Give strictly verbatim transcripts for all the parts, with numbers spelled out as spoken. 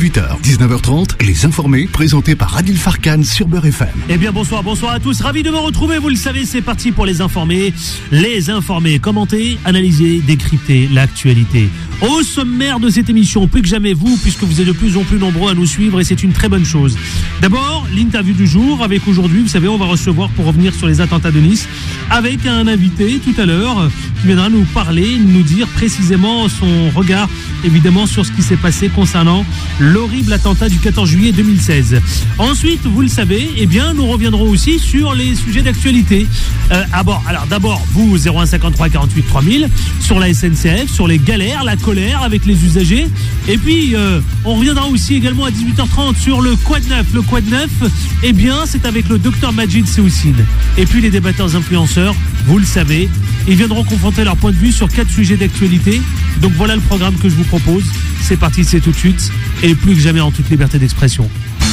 dix-huit heures, dix-neuf heures trente, Les Informés, présentés par Adil Farkan sur Beurre F M. Eh bien bonsoir, bonsoir à tous, ravi de me retrouver, vous le savez, c'est parti pour Les Informés. Les Informés, commenter, analyser, décrypter l'actualité. Au sommaire de cette émission, plus que jamais vous, puisque vous êtes de plus en plus nombreux à nous suivre et c'est une très bonne chose. D'abord, l'interview du jour avec aujourd'hui, vous savez, on va recevoir pour revenir sur les attentats de Nice avec un invité tout à l'heure qui viendra nous parler, nous dire précisément son regard évidemment sur ce qui s'est passé concernant l'horrible attentat du quatorze juillet deux mille seize. Ensuite, vous le savez, eh bien, nous reviendrons aussi sur les sujets d'actualité. Euh, ah bon, alors d'abord, vous, zéro un cinquante-trois quarante-huit trois mille, sur la S N C F, sur les galères, la colère avec les usagers. Et puis, euh, on reviendra aussi également à dix-huit heures trente sur le Quad neuf. Le Quad neuf, eh bien, c'est avec le docteur Majid Seoussine. Et puis, les débatteurs influenceurs, vous le savez, ils viendront confronter leur point de vue sur quatre sujets d'actualité. Donc voilà le programme que je vous propose. C'est parti, c'est tout de suite. Et plus que jamais en toute liberté d'expression.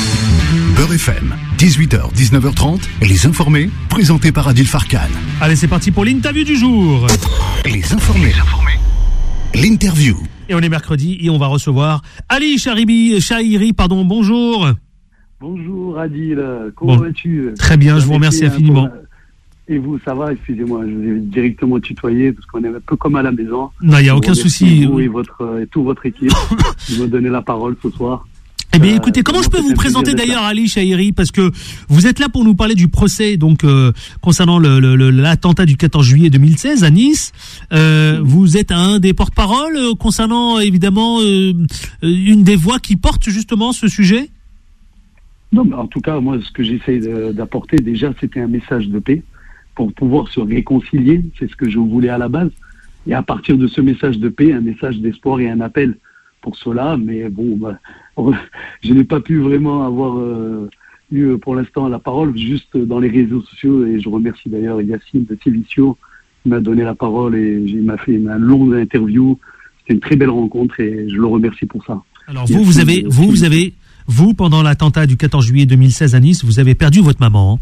Beurre F M, dix-huit heures, dix-neuf heures trente, Les Informés, présentés par Adil Farkan. Allez, c'est parti pour l'interview du jour. Les Informés. Les Informés. L'interview. Et on est mercredi et on va recevoir Ali Charibi, Chahiri, pardon, bonjour. Bonjour Adil, comment bon, vas-tu? Très bien, je vous remercie infiniment. Et vous, ça va? Excusez-moi, je vous ai directement tutoyé parce qu'on est un peu comme à la maison. Non, il n'y a aucun souci. Vous et, votre, et toute votre équipe qui m'ont donné la parole ce soir. Eh bien, écoutez, comment euh, je peux vous présenter d'ailleurs Ali Chahiri, parce que vous êtes là pour nous parler du procès donc euh, concernant le, le, le, l'attentat du quatorze juillet deux mille seize à Nice. Euh, vous êtes un des porte-parole euh, concernant évidemment euh, une des voix qui porte justement ce sujet. Non, mais en tout cas, moi, ce que j'essaie de, d'apporter déjà, c'était un message de paix pour pouvoir se réconcilier. C'est ce que je voulais à la base. Et à partir de ce message de paix, un message d'espoir et un appel pour cela. Mais bon, bah, je n'ai pas pu vraiment avoir euh, eu pour l'instant la parole, juste dans les réseaux sociaux. Et je remercie d'ailleurs Yacine de Sévicio qui m'a donné la parole et il m'a fait une longue interview. C'était une très belle rencontre et je le remercie pour ça. Alors vous, vous avez, vous, vous avez, vous, pendant l'attentat du quatorze juillet deux mille seize à Nice, vous avez perdu votre maman. Hein?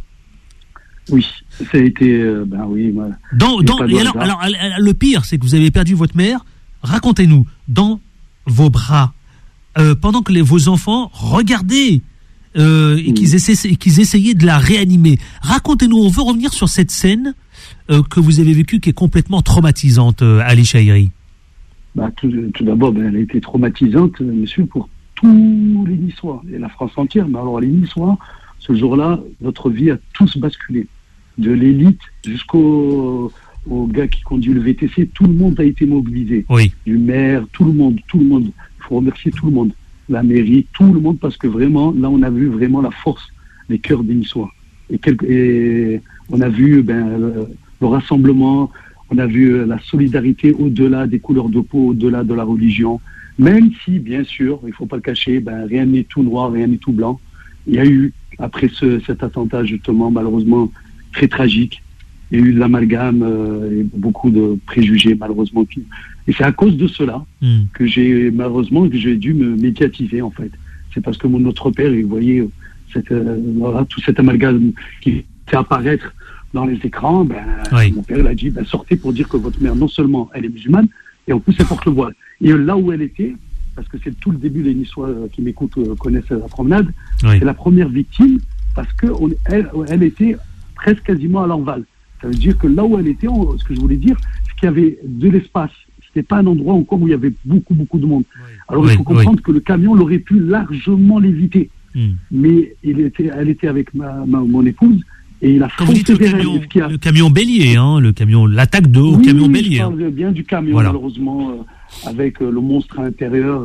Oui, ça a été, euh, ben oui. Moi, dans, dans, et alors, alors, le pire, c'est que vous avez perdu votre mère. Racontez-nous, dans vos bras, euh, pendant que les, vos enfants regardaient euh, et, mmh. qu'ils essaient, et qu'ils essayaient de la réanimer. Racontez-nous, on veut revenir sur cette scène euh, que vous avez vécue, qui est complètement traumatisante, euh, Ali Chahiri. Bah, tout, tout d'abord, ben, elle a été traumatisante, monsieur, pour tous les Niçois et la France entière. Mais alors, les Niçois, ce jour-là, notre vie a tous basculé. De l'élite jusqu'au au gars qui conduit le V T C, tout le monde a été mobilisé. Oui. Du maire, tout le monde, tout le monde. Il faut remercier tout le monde. La mairie, tout le monde, parce que vraiment, là, on a vu vraiment la force des cœurs des Niçois. Et, quelque, et on a vu ben, le, le rassemblement, on a vu la solidarité au-delà des couleurs de peau, au-delà de la religion. Même si, bien sûr, il ne faut pas le cacher, ben, rien n'est tout noir, rien n'est tout blanc. Il y a eu, après ce, cet attentat, justement, malheureusement, très tragique, il y a eu de l'amalgame euh, et beaucoup de préjugés, malheureusement. Et c'est à cause de cela mmh. que j'ai, malheureusement, que j'ai dû me médiatiser, en fait. C'est parce que mon notre père, il voyait cette, euh, voilà, tout cet amalgame qui fait apparaître dans les écrans. Ben, oui. Mon père, il a dit, ben, sortez pour dire que votre mère, non seulement elle est musulmane, et en plus, elle porte le voile. Et là où elle était, parce que c'est tout le début, les Niçois qui m'écoutent euh, connaissent la promenade, oui. C'est la première victime, parce qu'elle elle était presque quasiment à l'enval. Ça veut dire que là où elle était, on, ce que je voulais dire, c'est qu'il y avait de l'espace. C'était pas un endroit encore où il y avait beaucoup, beaucoup de monde. Oui. Alors oui, il faut comprendre oui. que le camion l'aurait pu largement l'éviter. Mm. Mais il était, elle était avec ma, ma, mon épouse, et il a foncé vers elle. Le, a... le camion bélier, hein, le camion, l'attaque de au oui, camion oui, bélier. Je parle bien du camion, voilà. Malheureusement, euh, avec euh, le monstre à l'intérieur.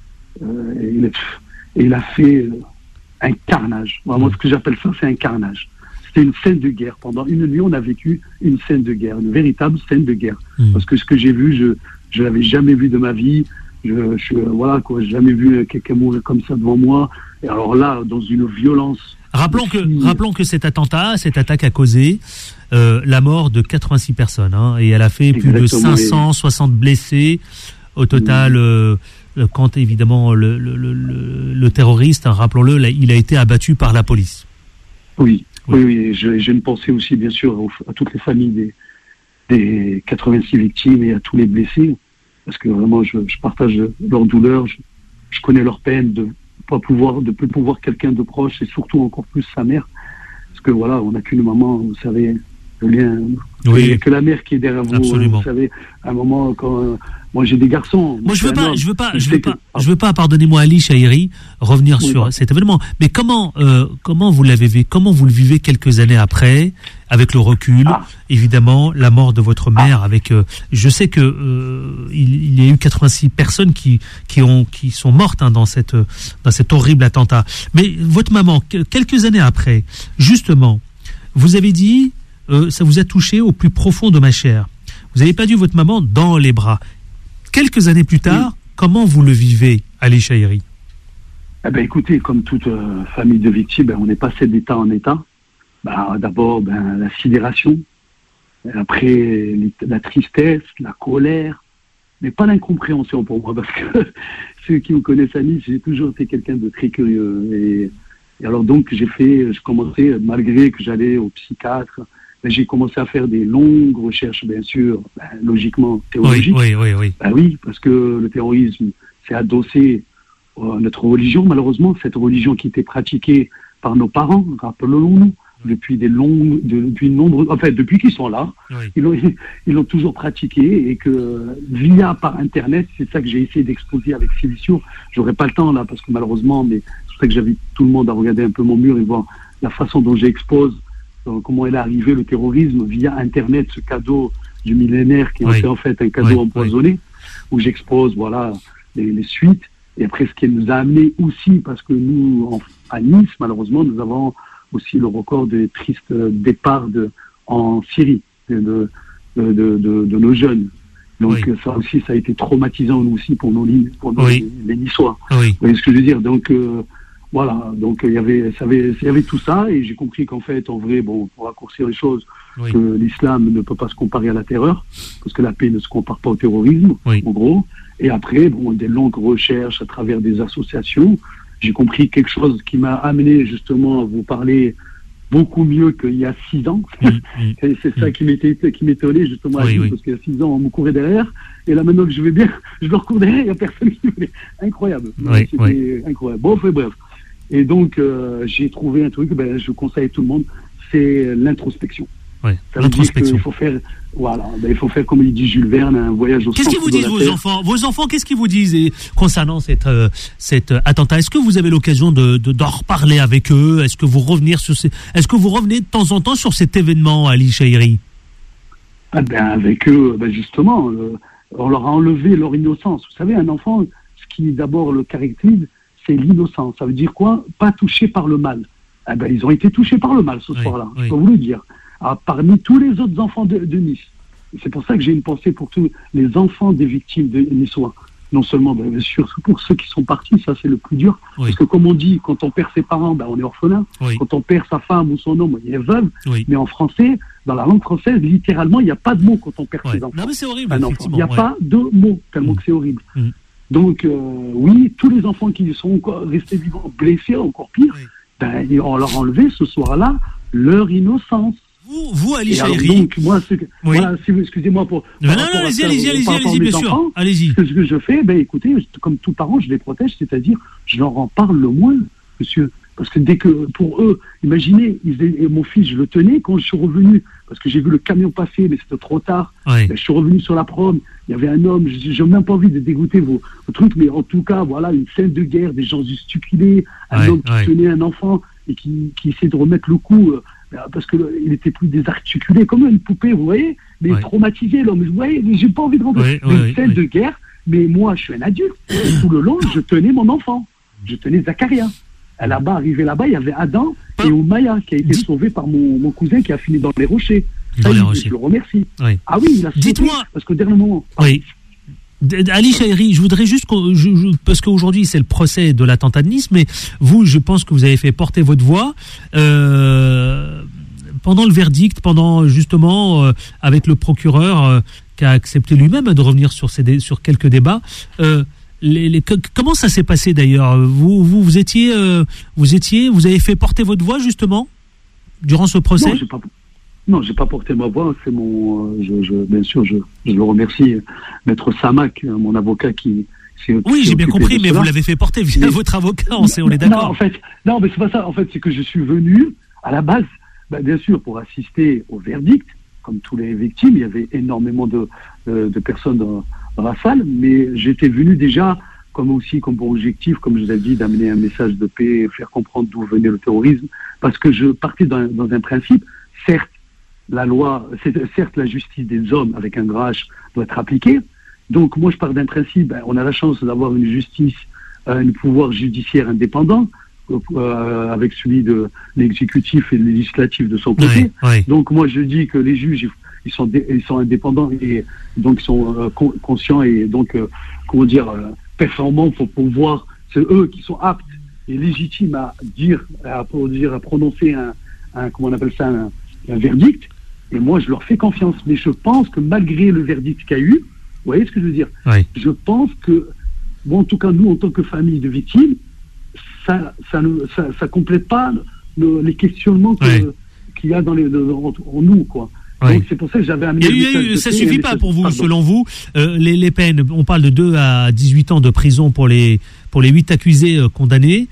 Euh, et, il est, et il a fait euh, un carnage. Moi, mm. ce que j'appelle ça, c'est un carnage. C'était une scène de guerre. Pendant une nuit, on a vécu une scène de guerre, une véritable scène de guerre. Mmh. Parce que ce que j'ai vu, je je l'avais jamais vu de ma vie. Je, je voilà quoi, j'ai jamais vu quelqu'un mourir comme ça devant moi. Et alors là, dans une violence. Rappelons que qui... rappelons que cet attentat, cette attaque a causé euh, la mort de quatre-vingt-six personnes, hein, et elle a fait Exactement, plus de cinq cent soixante et... blessés au total. Mmh. Euh, quand évidemment le le, le, le, le terroriste, hein, rappelons-le, là, il a été abattu par la police. Oui. Oui, oui, j'ai une pensée aussi, bien sûr, à toutes les familles des, des quatre-vingt-six victimes et à tous les blessés, parce que vraiment, je, je partage leur douleur, je, je connais leur peine de pas pouvoir, de plus pouvoir quelqu'un de proche et surtout encore plus sa mère. Parce que voilà, on n'a qu'une maman, vous savez, le lien. Oui. Il n'y a que la mère qui est derrière vous. Absolument. Vous savez, à un moment, quand euh, moi j'ai des garçons. Moi, je veux pas, je veux pas, je veux pas, que... je veux pas, pardonnez-moi, Ali Chahiri, revenir oui, sur bah. cet événement. Mais comment, euh, comment vous l'avez vécu, comment vous le vivez quelques années après, avec le recul, ah. évidemment, la mort de votre mère, ah. avec, euh, je sais que euh, il, il y a eu quatre-vingt-six personnes qui qui ont qui sont mortes hein, dans cette dans cet horrible attentat. Mais votre maman, quelques années après, justement, vous avez dit, euh, ça vous a touché au plus profond de ma chair. Vous avez perdu votre maman dans les bras. Quelques années plus tard, oui. Comment vous le vivez, Ali Chahiri? Eh ben, écoutez, comme toute euh, famille de victimes, ben, on est passé d'état en état. Ben, d'abord, ben, la sidération, après les, la tristesse, la colère, mais pas l'incompréhension pour moi, parce que ceux qui me connaissent à Nice, j'ai toujours été quelqu'un de très curieux. Et, et alors donc, j'ai fait, je commençais, malgré que j'allais au psychiatre, ben, j'ai commencé à faire des longues recherches, bien sûr, ben, logiquement théologiques. Oui, oui, oui, oui. Ben oui, parce que le terrorisme, c'est adossé à notre religion. Malheureusement, cette religion qui était pratiquée par nos parents, rappelons-nous, depuis des longues, de, depuis nombreux, en fait, depuis qu'ils sont là, oui. ils l'ont, ils l'ont toujours pratiqué et que via par Internet, c'est ça que j'ai essayé d'exposer avec Silicio. J'aurais pas le temps là parce que malheureusement, mais c'est pour ça que j'invite tout le monde à regarder un peu mon mur et voir la façon dont j'expose euh, comment est arrivé le terrorisme via Internet, ce cadeau du millénaire qui oui. est en fait un cadeau oui. empoisonné, oui. où j'expose voilà les, les suites et après ce qui nous a amené aussi parce que nous en, à Nice malheureusement nous avons aussi le record des tristes départs de, en Syrie de, de, de, de, de nos jeunes. Donc oui. ça aussi, ça a été traumatisant nous aussi pour nos, pour nos oui. les, les Niçois. Oui. Vous voyez ce que je veux dire? Donc euh, voilà, donc il y avait, ça avait, il y avait tout ça et j'ai compris qu'en fait, en vrai, bon, pour raccourcir les choses, oui. que l'islam ne peut pas se comparer à la terreur, parce que la paix ne se compare pas au terrorisme, oui. en gros. Et après, bon, des longues recherches à travers des associations. J'ai compris quelque chose qui m'a amené justement à vous parler beaucoup mieux qu'il y a six ans. Mmh, mmh, et c'est mmh. ça qui m'était, qui m'étonnait justement, oui, oui. parce qu'il y a six ans, on me courait derrière, et là maintenant que je vais bien, je leur cours derrière, il n'y a personne qui me voulait. Incroyable. Oui, C'était oui. incroyable. Bon, enfin, bref. Et donc, euh, j'ai trouvé un truc, ben, je conseille à tout le monde, c'est l'introspection. Oui, ça l'introspection. Il faut faire, voilà, ben, il faut faire comme il dit Jules Verne, un voyage au Qu'est-ce qu'ils vous disent vos terre. enfants Vos enfants, qu'est-ce qu'ils vous disent et, concernant cette, euh, cet euh, attentat? Est-ce que vous avez l'occasion de, de d'en reparler avec eux? Est-ce que vous revenir sur ces, est-ce que vous revenez de temps en temps sur cet événement, Ali Chahiri? Ah ben avec eux, ben justement, euh, on leur a enlevé leur innocence. Vous savez, un enfant, ce qui d'abord le caractérise, c'est l'innocence. Ça veut dire quoi? Pas touché par le mal. Ah ben ils ont été touchés par le mal ce oui, soir-là. Oui. Je peux vous le dire. Ah, parmi tous les autres enfants de, de Nice. C'est pour ça que j'ai une pensée pour tous les enfants des victimes de niçois. Non seulement, ben, bien sûr, pour ceux qui sont partis, ça c'est le plus dur. Oui. Parce que comme on dit, quand on perd ses parents, ben, on est orphelin. Oui. Quand on perd sa femme ou son homme, il est veuve. Oui. Mais en français, dans la langue française, littéralement, il n'y a pas de mot quand on perd oui. ses enfants. Non, mais c'est horrible, un enfant. Il n'y a ouais. pas de mots, tellement mmh. que c'est horrible. Mmh. Donc, euh, oui, tous les enfants qui sont encore restés vivants, blessés, encore pire, oui. ben, on leur a enlevé ce soir-là leur innocence. Vous, vous, Ali Chahiri. Donc, moi, ce que, oui. voilà, si vous, excusez-moi pour. Non, non, non, allez-y, allez-y, allez-y, allez-y, bien sûr. Allez-y. Ce que je fais, ben, écoutez, comme tout parent, je les protège, c'est-à-dire, je leur en parle le moins, monsieur. Parce que dès que, pour eux, imaginez, ils, mon fils, je le tenais quand je suis revenu, parce que j'ai vu le camion passer, mais c'était trop tard. Oui. Ben, je suis revenu sur la prom, il y avait un homme, je n'ai même pas envie de dégoûter vos, vos trucs, mais en tout cas, voilà, une scène de guerre, des gens stupidés, un oui, homme qui oui. tenait un enfant et qui, qui essaie de remettre le coup. Euh, parce qu'il était plus désarticulé, comme une poupée, vous voyez, mais ouais. traumatisé, l'homme. Vous voyez, j'ai pas envie de rentrer dans une scène de guerre, mais moi, je suis un adulte. Tout le long, je tenais mon enfant. Je tenais Zacharia. Là-bas, arrivé là-bas, il y avait Adam et Oumaya, qui a été sauvé par mon, mon cousin qui a fini dans les rochers. Ça, les je, rochers. je le remercie. Oui. Ah oui, il a sauvé. Dites-moi. Parce qu'au dernier moment. Oui. Ali Chahiri, je voudrais juste, je, je, parce qu'aujourd'hui c'est le procès de l'attentat de Nice, mais vous, je pense que vous avez fait porter votre voix euh, pendant le verdict, pendant justement euh, avec le procureur euh, qui a accepté lui-même de revenir sur, ces, sur quelques débats. Euh, les, les, que, comment ça s'est passé d'ailleurs? Vous, vous, vous étiez, euh, vous étiez, vous avez fait porter votre voix justement durant ce procès? Non, j'ai pas. Non, j'ai pas porté ma voix. C'est mon, euh, je, je, bien sûr, je, je le remercie, Maître Samak, mon avocat, qui Oui, j'ai bien compris, mais vous l'avez fait porter via mais, votre avocat, on, sait, on est d'accord. Non, en fait, non, mais c'est pas ça. En fait, c'est que je suis venu, à la base, bah, bien sûr, pour assister au verdict, comme tous les victimes, il y avait énormément de, de, de personnes dans, dans la salle, mais j'étais venu déjà, comme aussi, comme pour objectif, comme je vous ai dit, d'amener un message de paix, faire comprendre d'où venait le terrorisme, parce que je partais dans, dans un principe, certes, la loi, c'est, certes, la justice des hommes, avec un grand H, doit être appliquée. Donc, moi, je pars d'un principe, ben, on a la chance d'avoir une justice, euh, un pouvoir judiciaire indépendant, euh, avec celui de l'exécutif et le législatif de son côté. Oui, oui. Donc, moi, je dis que les juges, ils sont, dé, ils sont indépendants et donc ils sont euh, con, conscients et donc, euh, comment dire, euh, performants pour pouvoir, c'est eux qui sont aptes et légitimes à dire, à, pour dire, à prononcer un, un, comment on appelle ça, un, un verdict. Et moi, je leur fais confiance. Mais je pense que malgré le verdict qu'il y a eu, vous voyez ce que je veux dire? Oui. Je pense que, bon, en tout cas, nous, en tant que famille de victimes, ça ça ne ça, ça complète pas le, les questionnements que, oui. qu'il y a dans les, en, en nous, quoi. Oui. Donc c'est pour ça que j'avais amené... Il y a eu, ça ne suffit pas pour vous, pardon. Selon vous, euh, les, les peines, on parle de deux à dix-huit ans de prison pour les, pour les huit accusés euh, condamnés.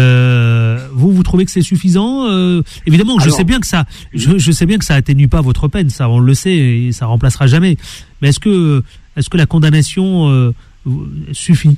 Euh, vous, vous trouvez que c'est suffisant? euh, Évidemment, je Alors, sais bien que ça je, je sais bien que ça atténue pas votre peine, ça on le sait, et ça remplacera jamais. Mais est-ce que, est-ce que la condamnation euh, suffit?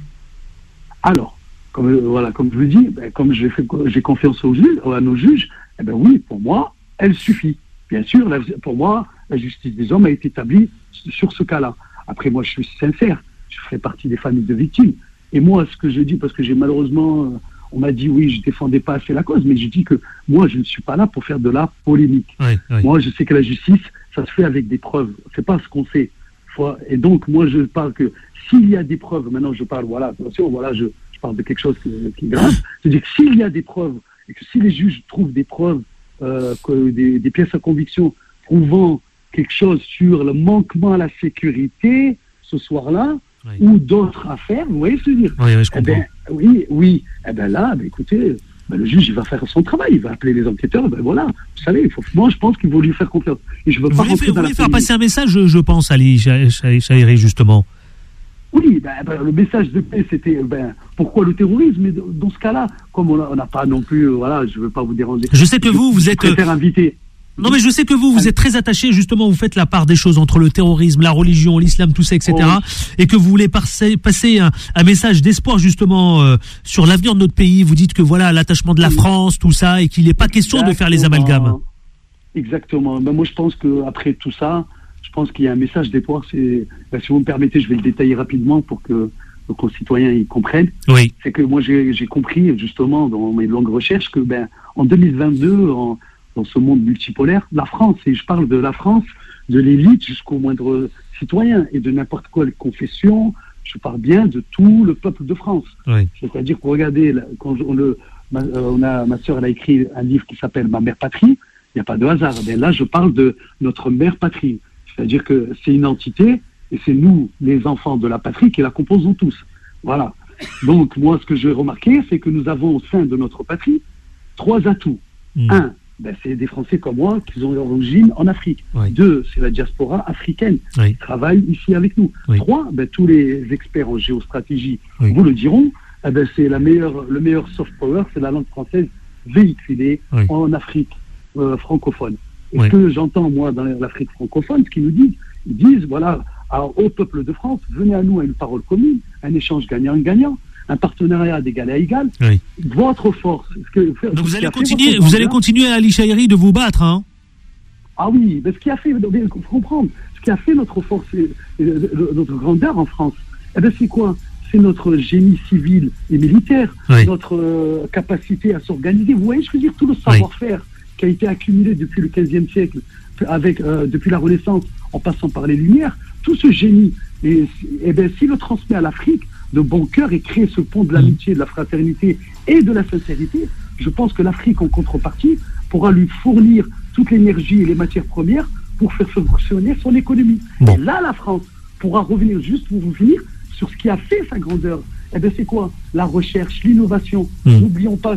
Alors, comme, euh, voilà, comme je vous dis, ben, comme j'ai, fait, j'ai confiance aux juges, à nos juges, eh ben oui, pour moi, elle suffit. Bien sûr, la, pour moi, la justice des hommes a été établie sur ce cas-là. Après, moi, je suis sincère. Je fais partie des familles de victimes. Et moi, ce que je dis, parce que j'ai malheureusement, euh, on m'a dit, oui, je défendais pas assez la cause, mais je dis que moi, je ne suis pas là pour faire de la polémique. Oui, oui. Moi, je sais que la justice, ça se fait avec des preuves. C'est pas ce qu'on sait. Et donc, moi, je parle que s'il y a des preuves, maintenant, je parle, voilà, attention, voilà, je, je parle de quelque chose qui, qui est grave. C'est-à-dire que s'il y a des preuves, et que si les juges trouvent des preuves, Euh, que des, des pièces à conviction prouvant quelque chose sur le manquement à la sécurité ce soir-là, oui. ou d'autres affaires, vous voyez ce que je veux dire? Oui, oui, je comprends. Eh ben, oui, oui. Eh ben là, ben écoutez, ben le juge, il va faire son travail, il va appeler les enquêteurs, ben voilà. Vous savez, il faut, moi, je pense qu'il faut lui faire confiance. Et je veux vous pas voulez, rentrer vous dans voulez la faire polémique. passer un message, je, je pense, Ali Chahiri, justement. Oui, ben, ben, le message de paix, c'était ben, pourquoi le terrorisme? Mais dans ce cas-là, comme on n'a pas non plus, euh, voilà, je ne veux pas vous déranger. Je sais que je, vous, vous êtes. Je préfère inviter. Non, mais je sais que vous, vous êtes très attaché, justement, vous faites la part des choses entre le terrorisme, la religion, l'islam, tout ça, et cetera. Oh. Et que vous voulez passer, passer un, un message d'espoir, justement, euh, sur l'avenir de notre pays. Vous dites que voilà, l'attachement de la France, tout ça, et qu'il n'est pas question Exactement. de faire les amalgames. Exactement. Ben, moi, je pense qu'après tout ça, je pense qu'il y a un message d'espoir. C'est, ben, si vous me permettez, je vais le détailler rapidement pour que nos concitoyens y comprennent. Oui. C'est que moi, j'ai, j'ai compris, justement, dans mes longues recherches, que ben, en deux mille vingt-deux, en, dans ce monde multipolaire, la France, et je parle de la France, de l'élite jusqu'au moindre citoyen, et de n'importe quelle confession, je parle bien de tout le peuple de France. Oui. C'est-à-dire que, regardez, quand on, le, ma, on a, ma sœur, elle a écrit un livre qui s'appelle « Ma mère patrie », il n'y a pas de hasard. Mais là, je parle de notre mère patrie. C'est-à-dire que c'est une entité, et c'est nous, les enfants de la patrie, qui la composons tous. Voilà. Donc, moi, ce que j'ai remarqué, c'est que nous avons au sein de notre patrie trois atouts. Mmh. Un, ben, c'est des Français comme moi qui ont leur origine en Afrique. Oui. Deux, c'est la diaspora africaine oui. qui travaille ici avec nous. Oui. Trois, ben, tous les experts en géostratégie oui. vous le diront, eh ben, c'est la meilleure, le meilleur soft power, c'est la langue française véhiculée oui. en Afrique euh, francophone. Et oui. ce que j'entends, moi, dans l'Afrique francophone, ce qu'ils nous disent, ils disent, voilà, alors, au peuple de France, venez à nous à une parole commune, un échange gagnant-gagnant, un partenariat d'égal à égal. Oui. Votre force. Ce que, Donc vous allez continuer, vous allez continuer, Ali Chahiri, de vous battre, hein? Ah oui, mais ce qui a fait, il faut comprendre, ce qui a fait notre force, et, et, notre grandeur en France, eh bien c'est quoi? C'est notre génie civil et militaire, oui. notre euh, capacité à s'organiser. Vous voyez, je veux dire, tout le savoir-faire oui. qui a été accumulé depuis le quinzième siècle, avec, euh, depuis la Renaissance, en passant par les Lumières, tout ce génie, et, et bien, s'il le transmet à l'Afrique, de bon cœur, et créer ce pont de l'amitié, de la fraternité et de la sincérité, je pense que l'Afrique, en contrepartie, pourra lui fournir toute l'énergie et les matières premières pour faire fonctionner son économie. Bon. Et là, la France pourra revenir, juste pour vous finir, sur ce qui a fait sa grandeur. Eh bien, c'est quoi? La recherche, l'innovation. Mmh. N'oublions pas que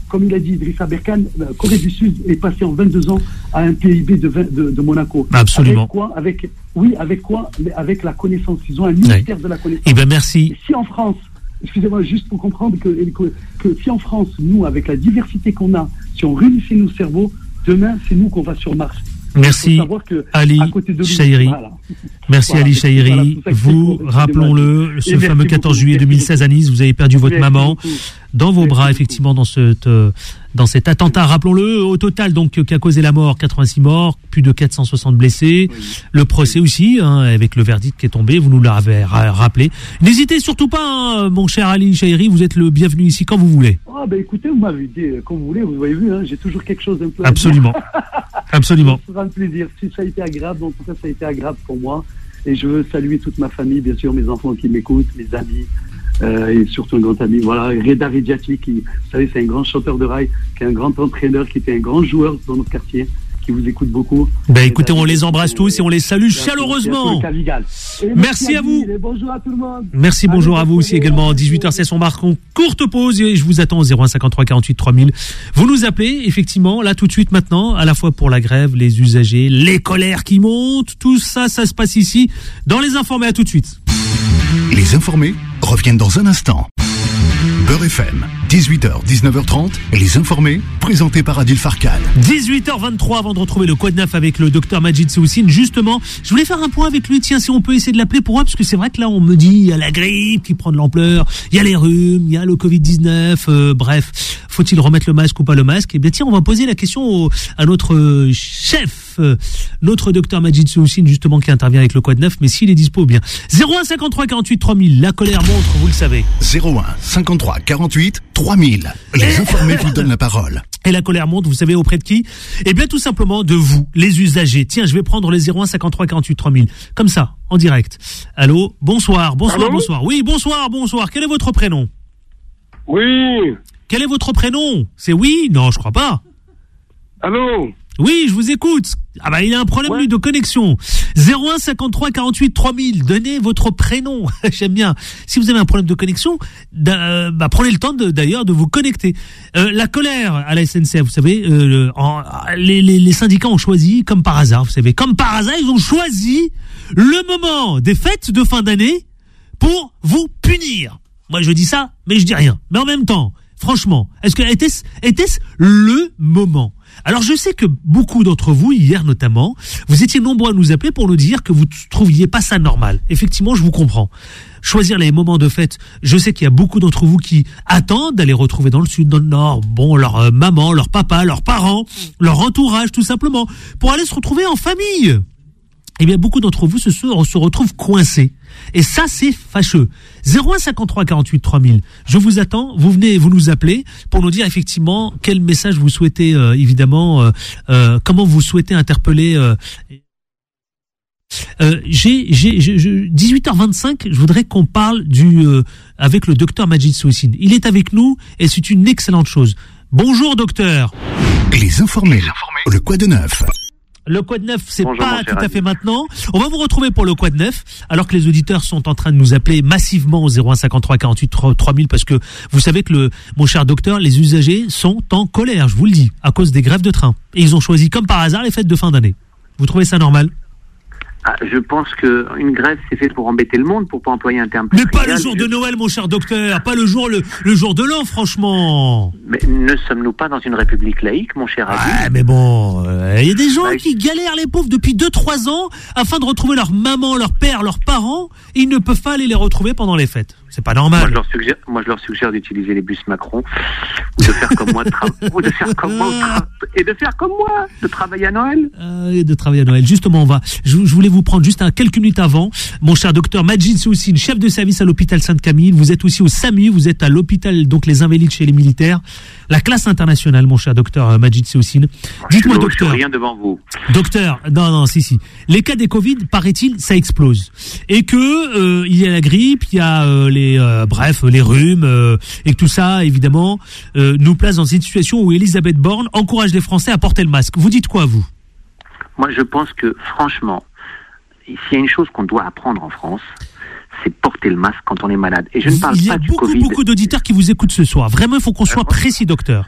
comme il a dit Idrissa Berkane, la Corée du Sud est passée en vingt-deux ans à un P I B de, vingt, de, de Monaco. Absolument. Avec quoi avec, Oui, avec quoi Avec la connaissance. Ils ont un ministère oui. de la connaissance. Eh bien, merci. Et si en France, excusez-moi, juste pour comprendre que, que, que si en France, nous, avec la diversité qu'on a, si on réunissait nos cerveaux, demain, c'est nous qu'on va sur Mars. Merci Ali Chahiri. Voilà. Merci voilà, Ali Chahiri. Voilà, vous, rappelons-le, ce fameux quatorze juillet deux mille seize à Nice, vous avez perdu votre merci maman beaucoup. dans vos merci bras, beaucoup. effectivement, dans cette, dans cet attentat. Rappelons-le, au total, donc, qui a causé la mort, quatre-vingt-six morts, plus de quatre cent soixante blessés. Oui. Le procès oui. aussi, hein, avec le verdict qui est tombé, vous nous l'avez ra- rappelé. N'hésitez surtout pas, hein, mon cher Ali Chahiri, vous êtes le bienvenu ici quand vous voulez. Ah, ben écoutez, vous m'avez dit, quand vous voulez, vous avez vu, hein, j'ai toujours quelque chose un peu. Absolument. Absolument. Ça sera un plaisir. Si ça a été agréable, en tout cas, ça a été agréable pour moi. Et je veux saluer toute ma famille, bien sûr, mes enfants qui m'écoutent, mes amis, euh, et surtout un grand ami. Voilà, Reda Rediati, qui, vous savez, c'est un grand chanteur de rail, qui est un grand entraîneur, qui était un grand joueur dans notre quartier, qui vous écoute beaucoup. Ben écoutez, on les embrasse tous et on les salue chaleureusement. Merci, merci à vous. Bonjour à tout le monde. Merci, bonjour à vous aussi également. dix-huit heures seize, on marque en courte pause et je vous attends au zéro un cinquante-trois quarante-huit trois mille. Vous nous appelez, effectivement, là tout de suite maintenant, à la fois pour la grève, les usagers, les colères qui montent, tout ça, ça se passe ici. Dans Les Informés, à tout de suite. Les Informés reviennent dans un instant. Beurre F M, dix-huit heures dix-neuf heures trente, Les Informés, présentés par Adil Farkan. dix-huit heures vingt-trois avant de retrouver le Quad neuf avec le docteur Majid Soussine. Justement, je voulais faire un point avec lui. Tiens, si on peut essayer de l'appeler pour moi, parce que c'est vrai que là, on me dit, il y a la grippe qui prend de l'ampleur, il y a les rhumes, il y a le covid dix-neuf, euh, bref, faut-il remettre le masque ou pas le masque? Eh bien, tiens, on va poser la question au, à notre euh, chef, euh, notre docteur Majid Soussine, justement, qui intervient avec le Quad neuf, mais s'il est dispo, bien. zéro un cinquante-trois quarante-huit trois mille, la colère montre, vous le savez. zéro un cinquante-trois quarante-huit trois mille. Les Informés vous donnent la parole. Et la colère monte, vous savez auprès de qui? Eh bien tout simplement de vous, les usagers. Tiens, je vais prendre les zéro un cinquante-trois quarante-huit trois mille. Comme ça, en direct. Allô, bonsoir, bonsoir, Allô bonsoir. Oui, bonsoir, bonsoir. Quel est votre prénom? Oui. Quel est votre prénom? C'est oui? Non, je crois pas. Allô? Oui, je vous écoute. Ah bah il a un problème ouais. lui de connexion. zéro un cinquante-trois quarante-huit trois mille. Donnez votre prénom. J'aime bien. Si vous avez un problème de connexion, euh, bah prenez le temps de, d'ailleurs de vous connecter. Euh, la colère à la S N C F, vous savez, euh, en, les, les, les syndicats ont choisi comme par hasard. Vous savez, comme par hasard, ils ont choisi le moment des fêtes de fin d'année pour vous punir. Moi, je dis ça, mais je dis rien. Mais en même temps, franchement, est-ce que était-ce, était-ce le moment? Alors je sais que beaucoup d'entre vous, hier notamment, vous étiez nombreux à nous appeler pour nous dire que vous ne trouviez pas ça normal. Effectivement, je vous comprends. Choisir les moments de fête, je sais qu'il y a beaucoup d'entre vous qui attendent d'aller retrouver dans le sud, dans le nord, bon, leur euh, maman, leur papa, leurs parents, leur entourage, tout simplement, pour aller se retrouver en famille. Eh bien, beaucoup d'entre vous se, se retrouvent coincés. Et ça, c'est fâcheux. zéro un cinquante-trois quarante-huit trois mille. Je vous attends. Vous venez, vous nous appelez pour nous dire effectivement quel message vous souhaitez, euh, évidemment, euh, euh, comment vous souhaitez interpeller. Euh, euh, j'ai, j'ai, j'ai, dix-huit heures vingt-cinq. Je voudrais qu'on parle du euh, avec le docteur Majid Soussine. Il est avec nous et c'est une excellente chose. Bonjour, docteur. Les Informés. Les Informés. Le Quad neuf. Le Quad neuf, c'est Bonjour, pas tout à fait maintenant. On va vous retrouver pour le Quad neuf, alors que les auditeurs sont en train de nous appeler massivement au zéro un cinquante-trois quarante-huit trois mille, parce que vous savez que le, mon cher docteur, les usagers sont en colère, je vous le dis, à cause des grèves de train. Et ils ont choisi, comme par hasard, les fêtes de fin d'année. Vous trouvez ça normal? Ah, je pense que une grève, c'est fait pour embêter le monde, pour pas employer un terme plus Mais pas trivial. le jour de Noël, mon cher docteur, pas le jour, le, le jour de l'an, franchement. Mais ne sommes-nous pas dans une république laïque, mon cher ami? Ah, mais bon, il euh, y a des gens bah, qui galèrent, les pauvres, depuis deux trois ans, afin de retrouver leur maman, leur père, leurs parents, et ils ne peuvent pas aller les retrouver pendant les fêtes. C'est pas normal. Moi, je leur suggère, moi, je leur suggère d'utiliser les bus Macron, ou de faire comme moi, de tra- ou de faire comme moi, tra- et de faire comme moi, de travailler à Noël. Euh, et de travailler à Noël. Justement, on va, je, je voulais vous prendre juste un, quelques minutes avant, mon cher docteur Majid Soussine, chef de service à l'hôpital Sainte-Camille. Vous êtes aussi au SAMU, vous êtes à l'hôpital, donc les Invalides chez les militaires. La classe internationale, mon cher docteur Majid Soussine. Dites-moi, je docteur. Je rien devant vous. Docteur, non, non, si, si. Les cas des Covid, paraît-il, ça explose. Et que, euh, il y a la grippe, il y a euh, les, euh, bref, les rhumes, euh, et que tout ça, évidemment, euh, nous place dans une situation où Elisabeth Borne encourage les Français à porter le masque. Vous dites quoi, vous? Moi, je pense que, franchement, s'il y a une chose qu'on doit apprendre en France, c'est porter le masque quand on est malade. Et je ne parle pas du Covid. Il y a beaucoup, beaucoup d'auditeurs qui vous écoutent ce soir. Vraiment, il faut qu'on soit précis, docteur.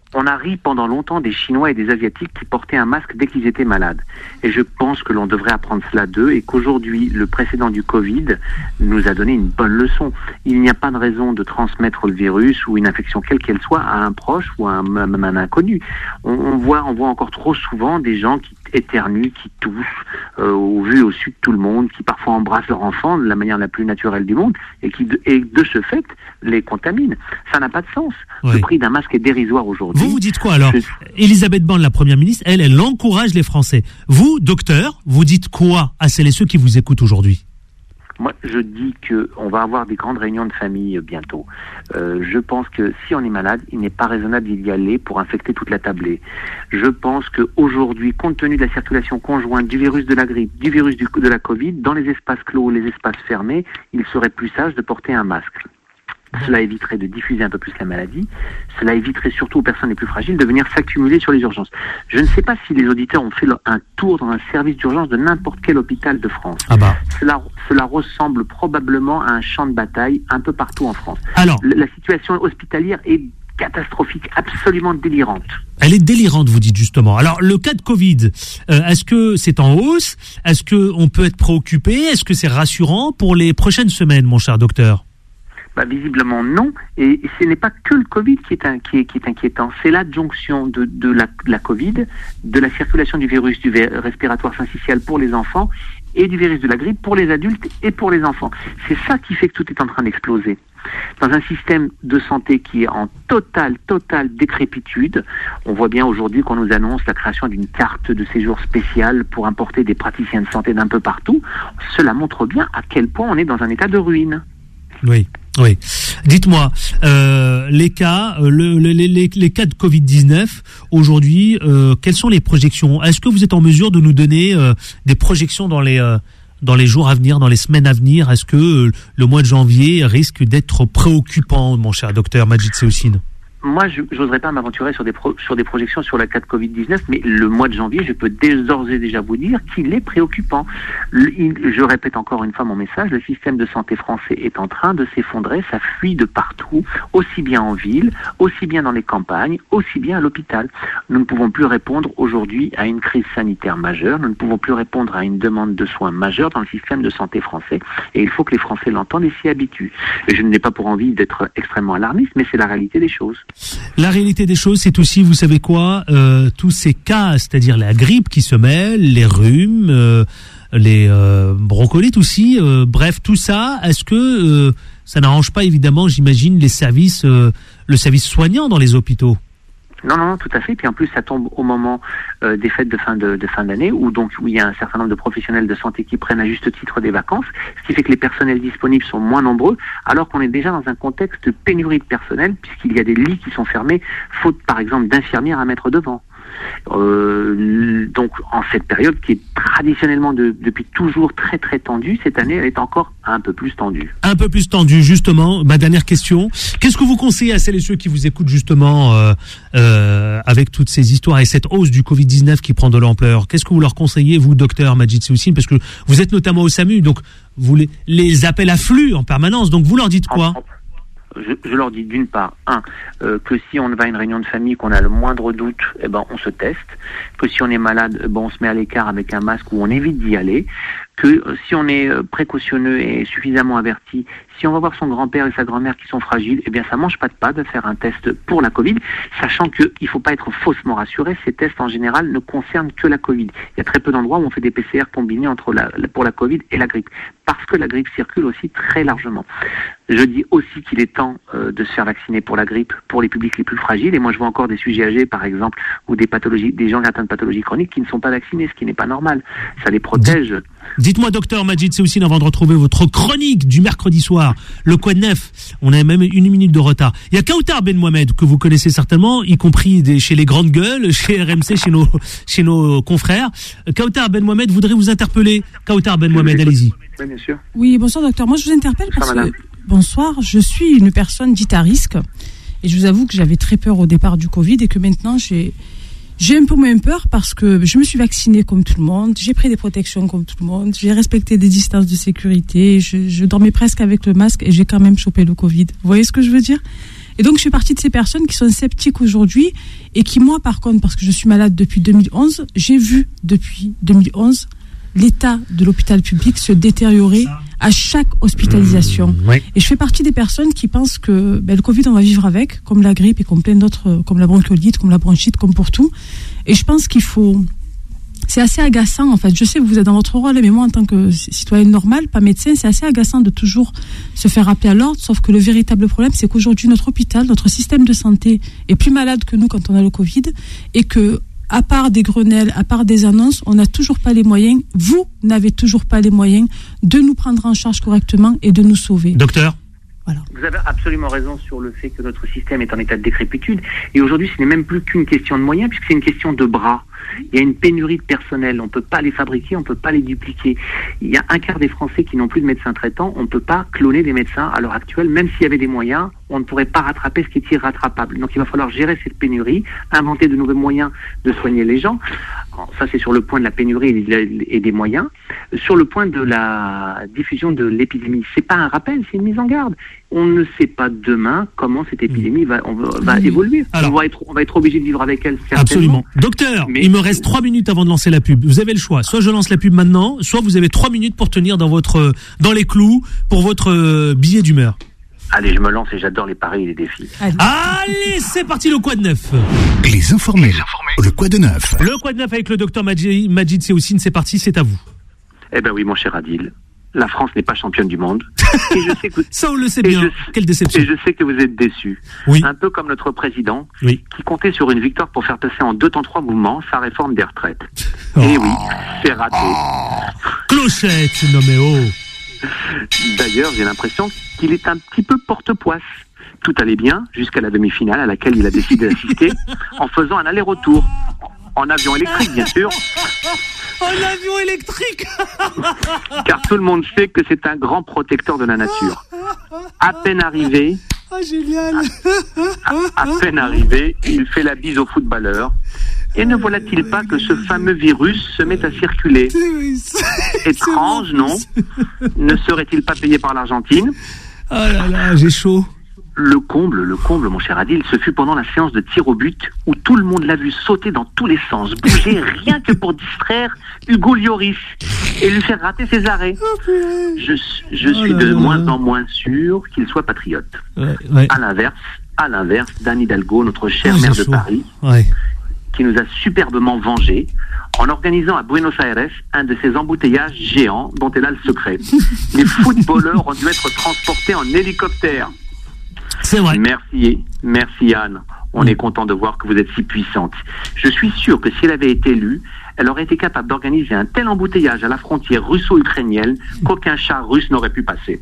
On a ri pendant longtemps des Chinois et des Asiatiques qui portaient un masque dès qu'ils étaient malades. Et je pense que l'on devrait apprendre cela d'eux et qu'aujourd'hui, le précédent du Covid nous a donné une bonne leçon. Il n'y a pas de raison de transmettre le virus ou une infection quelle qu'elle soit à un proche ou à un, même un inconnu. On, on, voit, on voit encore trop souvent des gens qui éternuent, qui toussent euh, au vu et au su de tout le monde, qui parfois embrassent leur enfant de la manière la plus naturelle du monde et qui, de, et de ce fait, les contaminent. Ça n'a pas de sens. Oui. Le prix d'un masque est dérisoire aujourd'hui. Vous, vous dites quoi alors ? Je... Elisabeth Borne, la Première ministre, elle, elle encourage les Français. Vous, docteur, vous dites quoi à celles et ceux qui vous écoutent aujourd'hui ? Moi, je dis que on va avoir des grandes réunions de famille bientôt. Euh, je pense que si on est malade, il n'est pas raisonnable d'y aller pour infecter toute la tablée. Je pense qu'aujourd'hui, compte tenu de la circulation conjointe du virus de la grippe, du virus du, de la Covid, dans les espaces clos, les espaces fermés, il serait plus sage de porter un masque. Cela éviterait de diffuser un peu plus la maladie. Cela éviterait surtout aux personnes les plus fragiles de venir s'accumuler sur les urgences. Je ne sais pas si les auditeurs ont fait un tour dans un service d'urgence de n'importe quel hôpital de France. Ah bah. Cela, cela ressemble probablement à un champ de bataille un peu partout en France. Alors, la situation hospitalière est catastrophique, absolument délirante. Elle est délirante, vous dites justement. Alors, le cas de Covid, euh, est-ce que c'est en hausse ? Est-ce qu'on peut être préoccupé ? Est-ce que c'est rassurant pour les prochaines semaines, mon cher docteur ? Bah, visiblement non, et ce n'est pas que le Covid qui est, un, qui est, qui est inquiétant, c'est l'adjonction de, de, la, de la Covid, de la circulation du virus du respiratoire syncytial pour les enfants et du virus de la grippe pour les adultes et pour les enfants. C'est ça qui fait que tout est en train d'exploser. Dans un système de santé qui est en totale, totale décrépitude, on voit bien aujourd'hui qu'on nous annonce la création d'une carte de séjour spéciale pour importer des praticiens de santé d'un peu partout. Cela montre bien à quel point on est dans un état de ruine. Oui. Oui. Dites-moi, euh, les cas, le, le, les, les cas de covid dix-neuf, aujourd'hui, euh, quelles sont les projections ? Est-ce que vous êtes en mesure de nous donner euh, des projections dans les, euh, dans les jours à venir, dans les semaines à venir ? Est-ce que euh, le mois de janvier risque d'être préoccupant, mon cher docteur Majid Seoussine ? Moi, je n'oserais pas m'aventurer sur des, pro, sur des projections sur la cas de covid dix-neuf, mais le mois de janvier, je peux d'ores et déjà vous dire qu'il est préoccupant. Le, je répète encore une fois mon message, le système de santé français est en train de s'effondrer, ça fuit de partout, aussi bien en ville, aussi bien dans les campagnes, aussi bien à l'hôpital. Nous ne pouvons plus répondre aujourd'hui à une crise sanitaire majeure, nous ne pouvons plus répondre à une demande de soins majeure dans le système de santé français, et il faut que les Français l'entendent et s'y habituent. Et je n'ai pas pour envie d'être extrêmement alarmiste, mais c'est la réalité des choses. La réalité des choses, c'est aussi, vous savez quoi, euh, tous ces cas, c'est-à-dire la grippe qui se mêle, les rhumes, euh, les euh, broncholites aussi, euh, bref, tout ça, est-ce que euh, ça n'arrange pas évidemment, j'imagine, les services, euh, le service soignant dans les hôpitaux ? Non, non, non, tout à fait. Puis en plus, ça tombe au moment euh, des fêtes de fin de, de fin d'année, où donc où il y a un certain nombre de professionnels de santé qui prennent à juste titre des vacances, ce qui fait que les personnels disponibles sont moins nombreux, alors qu'on est déjà dans un contexte de pénurie de personnel, puisqu'il y a des lits qui sont fermés, faute par exemple d'infirmières à mettre devant. Euh, donc en cette période qui est traditionnellement de, depuis toujours très très tendue, cette année elle est encore un peu plus tendue. Un peu plus tendue, justement. Ma dernière question, qu'est-ce que vous conseillez à celles et ceux qui vous écoutent justement euh, euh, avec toutes ces histoires et cette hausse du covid dix-neuf qui prend de l'ampleur ? Qu'est-ce que vous leur conseillez, vous, docteur Majid Seoussine, parce que vous êtes notamment au SAMU, donc vous les, les appels affluent en permanence, donc vous leur dites quoi ? Je, je leur dis d'une part, un, euh, que si on va à une réunion de famille, qu'on a le moindre doute, eh ben on se teste, que si on est malade, eh ben, on se met à l'écart avec un masque ou on évite d'y aller, que euh, si on est euh, précautionneux et suffisamment averti, si on va voir son grand-père et sa grand-mère qui sont fragiles, eh bien ça mange pas de pas de faire un test pour la Covid, sachant qu'il ne faut pas être faussement rassuré, ces tests en général ne concernent que la Covid. Il y a très peu d'endroits où on fait des P C R combinés entre la, pour la Covid et la grippe, parce que la grippe circule aussi très largement. Je dis aussi qu'il est temps euh, de se faire vacciner pour la grippe, pour les publics les plus fragiles. Et moi, je vois encore des sujets âgés, par exemple, ou des pathologies, des gens atteints de pathologies chroniques qui ne sont pas vaccinés, ce qui n'est pas normal. Ça les protège. Dites-moi, docteur Majid Seoussine, avant de retrouver votre chronique du mercredi soir, le quoi de neuf, on a même une minute de retard. Il y a Kautar Ben Mohamed, que vous connaissez certainement, y compris des, chez les grandes gueules, chez R M C, chez nos, chez nos confrères. Kautar Ben Mohamed voudrait vous interpeller. Kautar Ben Mohamed, allez-y. Oui, bien sûr. Oui, bonsoir docteur. Moi, je vous interpelle parce bonsoir, que... Bonsoir, je suis une personne dite à risque et je vous avoue que j'avais très peur au départ du Covid et que maintenant j'ai j'ai un peu moins peur parce que je me suis vaccinée comme tout le monde, j'ai pris des protections comme tout le monde, j'ai respecté des distances de sécurité, je, je dormais presque avec le masque et j'ai quand même chopé le Covid. Vous voyez ce que je veux dire ? Et donc, je fais partie de ces personnes qui sont sceptiques aujourd'hui et qui, moi, par contre, parce que je suis malade depuis deux mille onze, j'ai vu depuis deux mille onze l'état de l'hôpital public se détériorer à chaque hospitalisation. Mmh, oui. Et je fais partie des personnes qui pensent que ben, le Covid, on va vivre avec, comme la grippe et comme plein d'autres, comme la bronchiolite, comme la bronchite, comme pour tout. Et je pense qu'il faut... C'est assez agaçant, en fait. Je sais que vous êtes dans votre rôle, mais moi, en tant que citoyenne normale, pas médecin, c'est assez agaçant de toujours se faire appeler à l'ordre, sauf que le véritable problème, c'est qu'aujourd'hui, notre hôpital, notre système de santé est plus malade que nous quand on a le Covid, et que, à part des Grenelles, à part des annonces, on n'a toujours pas les moyens, vous n'avez toujours pas les moyens de nous prendre en charge correctement et de nous sauver. Docteur ? Voilà. Vous avez absolument raison sur le fait que notre système est en état de décrépitude. Et aujourd'hui, ce n'est même plus qu'une question de moyens, puisque c'est une question de bras. Il y a une pénurie de personnel. On ne peut pas les fabriquer, on ne peut pas les dupliquer. Il y a un quart des Français qui n'ont plus de médecins traitants. On ne peut pas cloner des médecins à l'heure actuelle. Même s'il y avait des moyens, on ne pourrait pas rattraper ce qui est irrattrapable. Donc il va falloir gérer cette pénurie, inventer de nouveaux moyens de soigner les gens. Alors, ça, c'est sur le point de la pénurie et des moyens. Sur le point de la diffusion de l'épidémie, c'est pas un rappel, c'est une mise en garde. On ne sait pas demain comment cette épidémie va, on va, va évoluer. Alors, on va être, on va être obligé de vivre avec elle. Certainement. Absolument. Docteur, Mais... il me reste trois minutes avant de lancer la pub. Vous avez le choix. Soit je lance la pub maintenant, soit vous avez trois minutes pour tenir dans votre, dans les clous pour votre billet d'humeur. Allez, je me lance et j'adore les paris et les défis. Allez, Allez, c'est parti, le Quad neuf. Les informés. Le Quad neuf. Le Quad neuf avec le docteur Majid, Majid Seoussine, c'est parti, c'est à vous. Eh ben oui, mon cher Adil. La France n'est pas championne du monde. Et je sais que... Ça, on le sait et bien. je- Quelle déception. Et je sais que vous êtes déçus. Oui. Un peu comme notre président, Oui. qui comptait sur une victoire pour faire passer en deux temps trois mouvements sa réforme des retraites. Oh. Et oui, c'est raté. Clochette, non mais oh. D'ailleurs, j'ai l'impression qu'il est un petit peu porte-poisse. Tout allait bien jusqu'à la demi-finale à laquelle il a décidé d'assister en faisant un aller-retour. En avion électrique, bien sûr, Un avion électrique. car tout le monde sait que c'est un grand protecteur de la nature. À peine arrivé, Ah, génial. à, à peine arrivé, il fait la bise aux footballeurs. Et ne voilà-t-il pas que ce fameux virus se met à circuler? Étrange, non? Ne serait-il pas payé par l'Argentine? Oh là là, j'ai chaud. Le comble, le comble, mon cher Adil, ce fut pendant la séance de tir au but où tout le monde l'a vu sauter dans tous les sens, bouger rien que pour distraire Hugo Lloris et lui faire rater ses arrêts. Je, je Oh suis là de là. moins en moins sûr qu'il soit patriote. Ouais, ouais. À l'inverse, à l'inverse, d'Anne Hidalgo, notre cher Ah, maire j'ai de chaud. Paris, Ouais. qui nous a superbement vengés en organisant à Buenos Aires un de ces embouteillages géants dont elle a le secret. Les footballeurs ont dû être transportés en hélicoptère. C'est vrai. Merci, merci Anne. On Mm. est content de voir que vous êtes si puissante. Je suis sûr que si elle avait été élue, elle aurait été capable d'organiser un tel embouteillage à la frontière russo-ukrainienne qu'aucun char russe n'aurait pu passer.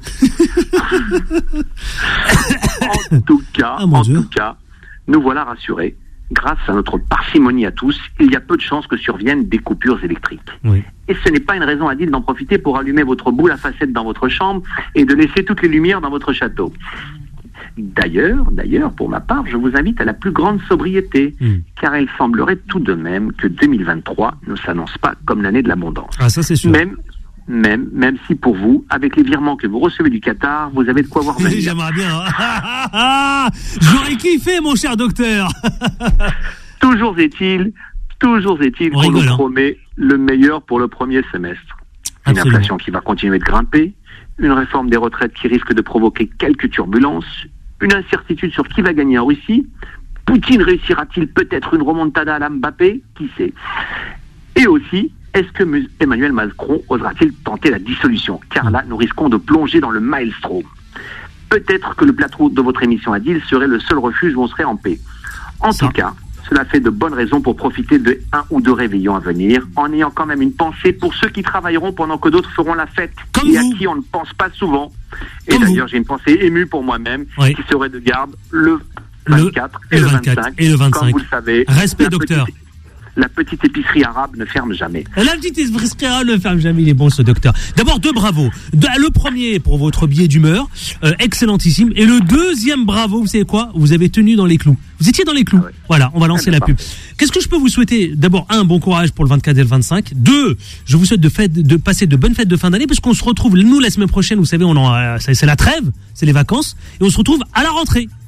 En tout cas, Ah, mon en Dieu. tout cas, nous voilà rassurés. Grâce à notre parcimonie à tous, il y a peu de chances que surviennent des coupures électriques. Oui. Et ce n'est pas une raison, Adil, d'en profiter pour allumer votre boule à facettes dans votre chambre et de laisser toutes les lumières dans votre château. D'ailleurs, d'ailleurs, pour ma part, je vous invite à la plus grande sobriété, Mm. car il semblerait tout de même que deux mille vingt-trois ne s'annonce pas comme l'année de l'abondance. Ah, ça c'est sûr. Même, même, même si pour vous, avec les virements que vous recevez du Qatar, vous avez de quoi voir venir. J'aimerais bien. hein. Ah, ah, ah, j'aurais kiffé, mon cher docteur. Toujours est-il, toujours est-il On qu'on rigole, nous hein. promet le meilleur pour le premier semestre. Une Absolument. inflation qui va continuer de grimper, une réforme des retraites qui risque de provoquer quelques turbulences, une incertitude sur qui va gagner en Russie. Poutine réussira-t-il peut-être une remontada à la Mbappé? Qui sait? Et aussi, est-ce que M- Emmanuel Macron osera-t-il tenter la dissolution? Car là, nous risquons de plonger dans le maelstrom. Peut-être que le plateau de votre émission Adil serait le seul refuge où on serait en paix. En Ça. tout cas, cela fait de bonnes raisons pour profiter de un ou deux réveillons à venir, en ayant quand même une pensée pour ceux qui travailleront pendant que d'autres feront la fête, Comme et à vous. qui on ne pense pas souvent. Et Comme d'ailleurs, vous. j'ai une pensée émue pour moi-même, Oui. qui serait de garde le Le- vingt-quatre et le le vingt-quatre vingt-cinq. et le vingt-cinq. Comme vous le savez, Respect, la docteur. petite- la petite épicerie arabe ne ferme jamais. La petite esbrisquera ne ferme jamais, il est bon ce docteur. D'abord deux bravos. De- le premier pour votre billet d'humeur, euh, excellentissime. Et le deuxième bravo, vous savez quoi? Vous avez tenu dans les clous. Vous étiez dans les clous. Ah ouais. Voilà, on va lancer Ah ben, la pub. Qu'est-ce que je peux vous souhaiter? D'abord, un, bon courage pour le vingt-quatre et le vingt-cinq. Deux, je vous souhaite de, fête, de passer de bonnes fêtes de fin d'année parce qu'on se retrouve, nous, la semaine prochaine, vous savez, on en, a- c'est c'est la trêve, c'est les vacances, et on se retrouve à la rentrée.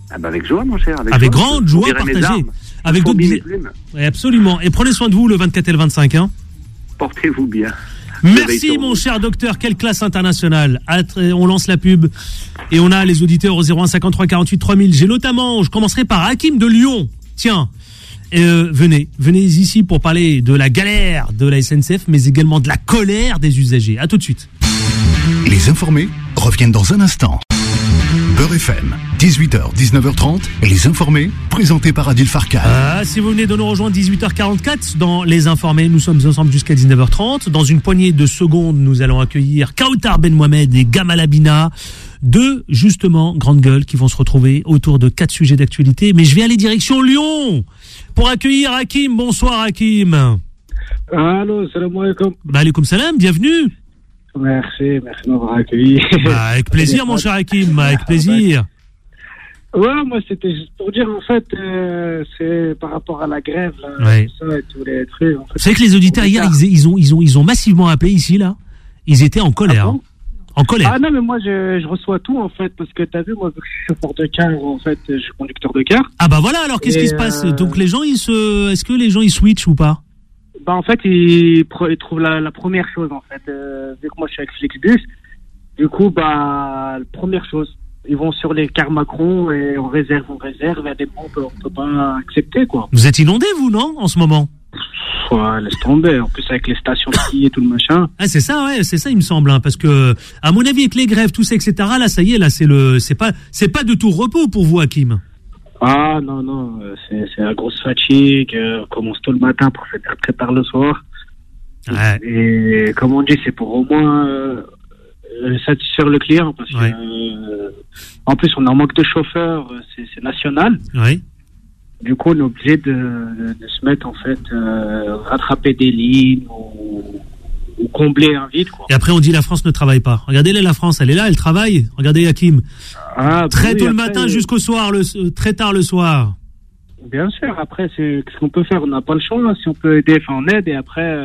Ah bah avec joie, mon cher. Avec, avec joie, grande joie partagée. Avec d'autres billets. Oui, absolument. Et prenez soin de vous le vingt-quatre et le vingt-cinq. Hein. Portez-vous bien. Merci, mon cher docteur. Quelle classe internationale. On lance la pub et on a les auditeurs au zéro un cinquante-trois quarante-huit trois mille. J'ai notamment, je commencerai par Hakim de Lyon. Tiens. Euh, venez, venez ici pour parler de la galère de la S N C F, mais également de la colère des usagers. À tout de suite. Les informés reviennent dans un instant. Beurre F M, dix-huit heures dix-neuf heures trente, Les informés, présentés par Adil Farkan. Ah, si vous venez de nous rejoindre dix-huit heures quarante-quatre dans Les informés, nous sommes ensemble jusqu'à dix-neuf heures trente. Dans une poignée de secondes, nous allons accueillir Kautar Ben Mohamed et Gamal Abina, deux, justement, grandes gueules qui vont se retrouver autour de quatre sujets d'actualité. Mais je vais aller direction Lyon pour accueillir Hakim. Bonsoir Hakim. Allô, salam alaikum. Bah, alaikum salam, bienvenue. Merci, merci de m'avoir accueilli. Bah, avec plaisir, mon cher Hakim, avec plaisir. Ouais, moi, c'était juste pour dire, en fait, euh, c'est par rapport à la grève, là, ouais. tout ça et tous les trucs. En fait, c'est que les auditeurs, hier, ils, ils, ont, ils, ont, ils ont massivement appelé ici, là. Ils étaient en colère. Ah bon en colère. Ah non, mais moi, je, je reçois tout, en fait, parce que t'as vu, moi, vu que je suis chauffeur de car, en fait, je suis conducteur de car. Ah bah voilà, alors qu'est-ce et qui se passe euh... Donc les gens, ils se... Est-ce que les gens, ils switchent ou pas? Bah en fait, ils, ils trouvent la, la première chose, en fait. Euh, vu que moi, je suis avec Flexbus, du coup, bah, la première chose, ils vont sur les cars Macron et on réserve, on réserve, et des pompes, on peut, peut pas accepter, quoi. Vous êtes inondés, vous, non, en ce moment? Ouais, laisse tomber. En plus, avec les stations de ski et tout le machin. Ah, c'est ça, ouais, c'est ça, il me semble, hein, parce que, à mon avis, avec les grèves, tout ça, et cetera, là, ça y est, là, c'est le, c'est pas, c'est pas de tout repos pour vous, Hakim. Ah, non, non, c'est, c'est la grosse fatigue, euh, on commence tôt le matin pour faire très tard le soir. Ouais. Et, comme on dit, c'est pour au moins, euh, satisfaire le client, parce ouais. que, euh, en plus, on a un manque de chauffeurs, c'est, c'est national. Oui. Du coup, on est obligé de, de, de se mettre, en fait, euh, rattraper des lignes ou, ou combler un vide, quoi. Et après, on dit la France ne travaille pas. Regardez-la, la France, elle est là, elle travaille. Regardez Hakim. Ah, très oui, tôt le après, matin jusqu'au soir, le, très tard le soir. Bien sûr, après, c'est ce qu'on peut faire. On n'a pas le choix, là. Si on peut aider, enfin, on aide, et après...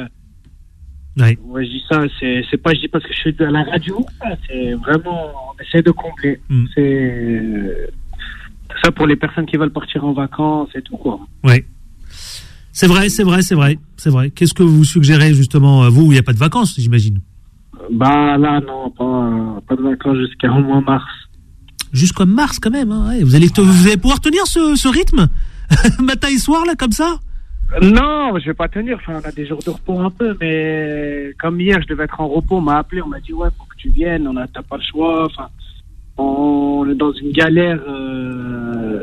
Ouais. Ouais, je dis ça, c'est, c'est pas, je dis parce que je suis à la radio, c'est vraiment, on essaie de combler. Mm. C'est... ça pour les personnes qui veulent partir en vacances et tout, quoi. Ouais. C'est vrai, c'est vrai, c'est vrai, c'est vrai. Qu'est-ce que vous suggérez, justement, vous, où il n'y a pas de vacances, j'imagine? Bah, là, non, pas, pas de vacances jusqu'à au moins mars. Jusqu'à mars, quand même, hein, ouais. Vous allez, vous allez pouvoir tenir ce, ce rythme? Matin et soir, là, comme ça? Non, je vais pas tenir. Enfin, on a des jours de repos un peu, mais comme hier, je devais être en repos, on m'a appelé, on m'a dit, ouais, faut que tu viennes, on a, t'as pas le choix, enfin, on est dans une galère, euh,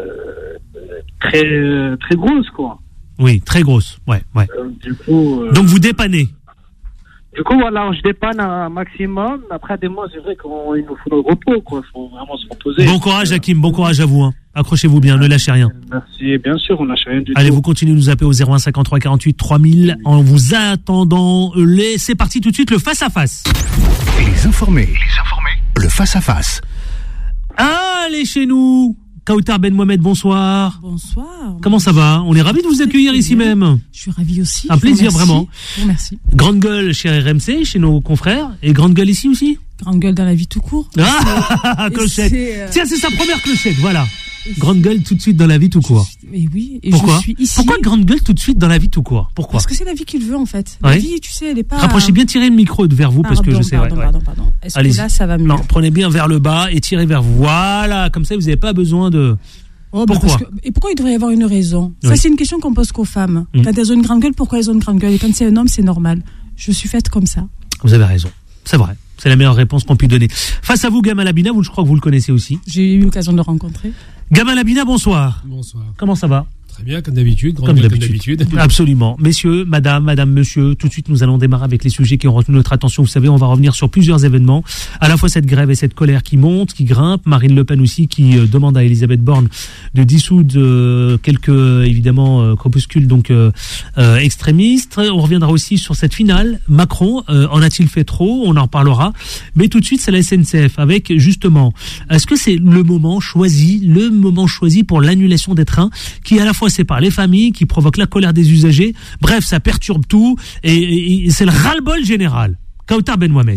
très, très grosse, quoi. Oui, très grosse, ouais, ouais. Euh, du coup, euh, donc vous dépannez. Du coup, voilà, je dépanne un maximum. Après, des mois, c'est vrai qu'il nous faut le repos, quoi. Il faut vraiment se reposer. Bon courage, Hakim, bon courage à vous, hein. Accrochez-vous bien, ne lâchez rien. Merci, bien sûr, on lâche rien du Allez, tout. Allez, vous continuez de nous appeler au zéro un cinquante-trois quarante-huit trois mille en vous attendant. Les... C'est parti tout de suite, le face-à-face. Les informés, les informés, le face-à-face. Allez chez nous. Kautar Ben Mohamed, bonsoir. Bonsoir. Comment ça va? On est ravis de vous accueillir ici même. Je suis ravie aussi. Un plaisir, vraiment. Merci. Grande gueule chez R M C, chez nos confrères. Et grande gueule ici aussi? Grande gueule dans la vie tout court. Ah, clochette. C'est, euh... Tiens, c'est sa première clochette, voilà. Grande gueule tout de suite dans la vie tout court. Mais oui, et Pourquoi? je suis ici. Pourquoi grande gueule tout de suite dans la vie tout court? Pourquoi? Parce que c'est la vie qu'il veut, en fait. La ouais. vie, tu sais, elle est pas... Rapprochez bien, tirez le micro vers vous, pardon, parce que je sais... Pardon, ouais, pardon, ouais. pardon. Est-ce Allez-y. que là, ça va mieux? Non, prenez bien vers le bas et tirez vers vous. Voilà, comme ça, vous n'avez pas besoin de... Oh, pourquoi bah parce que, Et pourquoi il devrait y avoir une raison? Ça, oui. c'est une question qu'on pose qu'aux femmes. Mmh. Quand elles ont une grande gueule, pourquoi elles ont une grande gueule? Et quand c'est un homme, c'est normal. Je suis faite comme ça. Vous avez raison. C'est vrai. C'est la meilleure réponse qu'on puisse donner. Face à vous, Gamal Abina, vous, je crois que vous le connaissez aussi. J'ai eu l'occasion de le rencontrer. Gamal Abina, bonsoir. Bonsoir. Comment ça va? Très bien, comme d'habitude. Comme d'habitude. comme d'habitude. Absolument. Messieurs, madame, madame, monsieur, tout de suite, nous allons démarrer avec les sujets qui ont retenu notre attention. Vous savez, on va revenir sur plusieurs événements. À la fois cette grève et cette colère qui monte, qui grimpe. Marine Le Pen aussi qui euh, demande à Elisabeth Borne de dissoudre euh, quelques, évidemment, euh, corpuscules donc euh, euh, extrémistes. On reviendra aussi sur cette finale. Macron, euh, en a-t-il fait trop? On en reparlera. Mais tout de suite, c'est la S N C F avec, justement, est-ce que c'est le moment choisi, le moment choisi pour l'annulation des trains qui, à la fois, sépare les familles, qui provoque la colère des usagers. Bref, ça perturbe tout et, et, et c'est le ras-le-bol général. Kautar Ben Mohamed.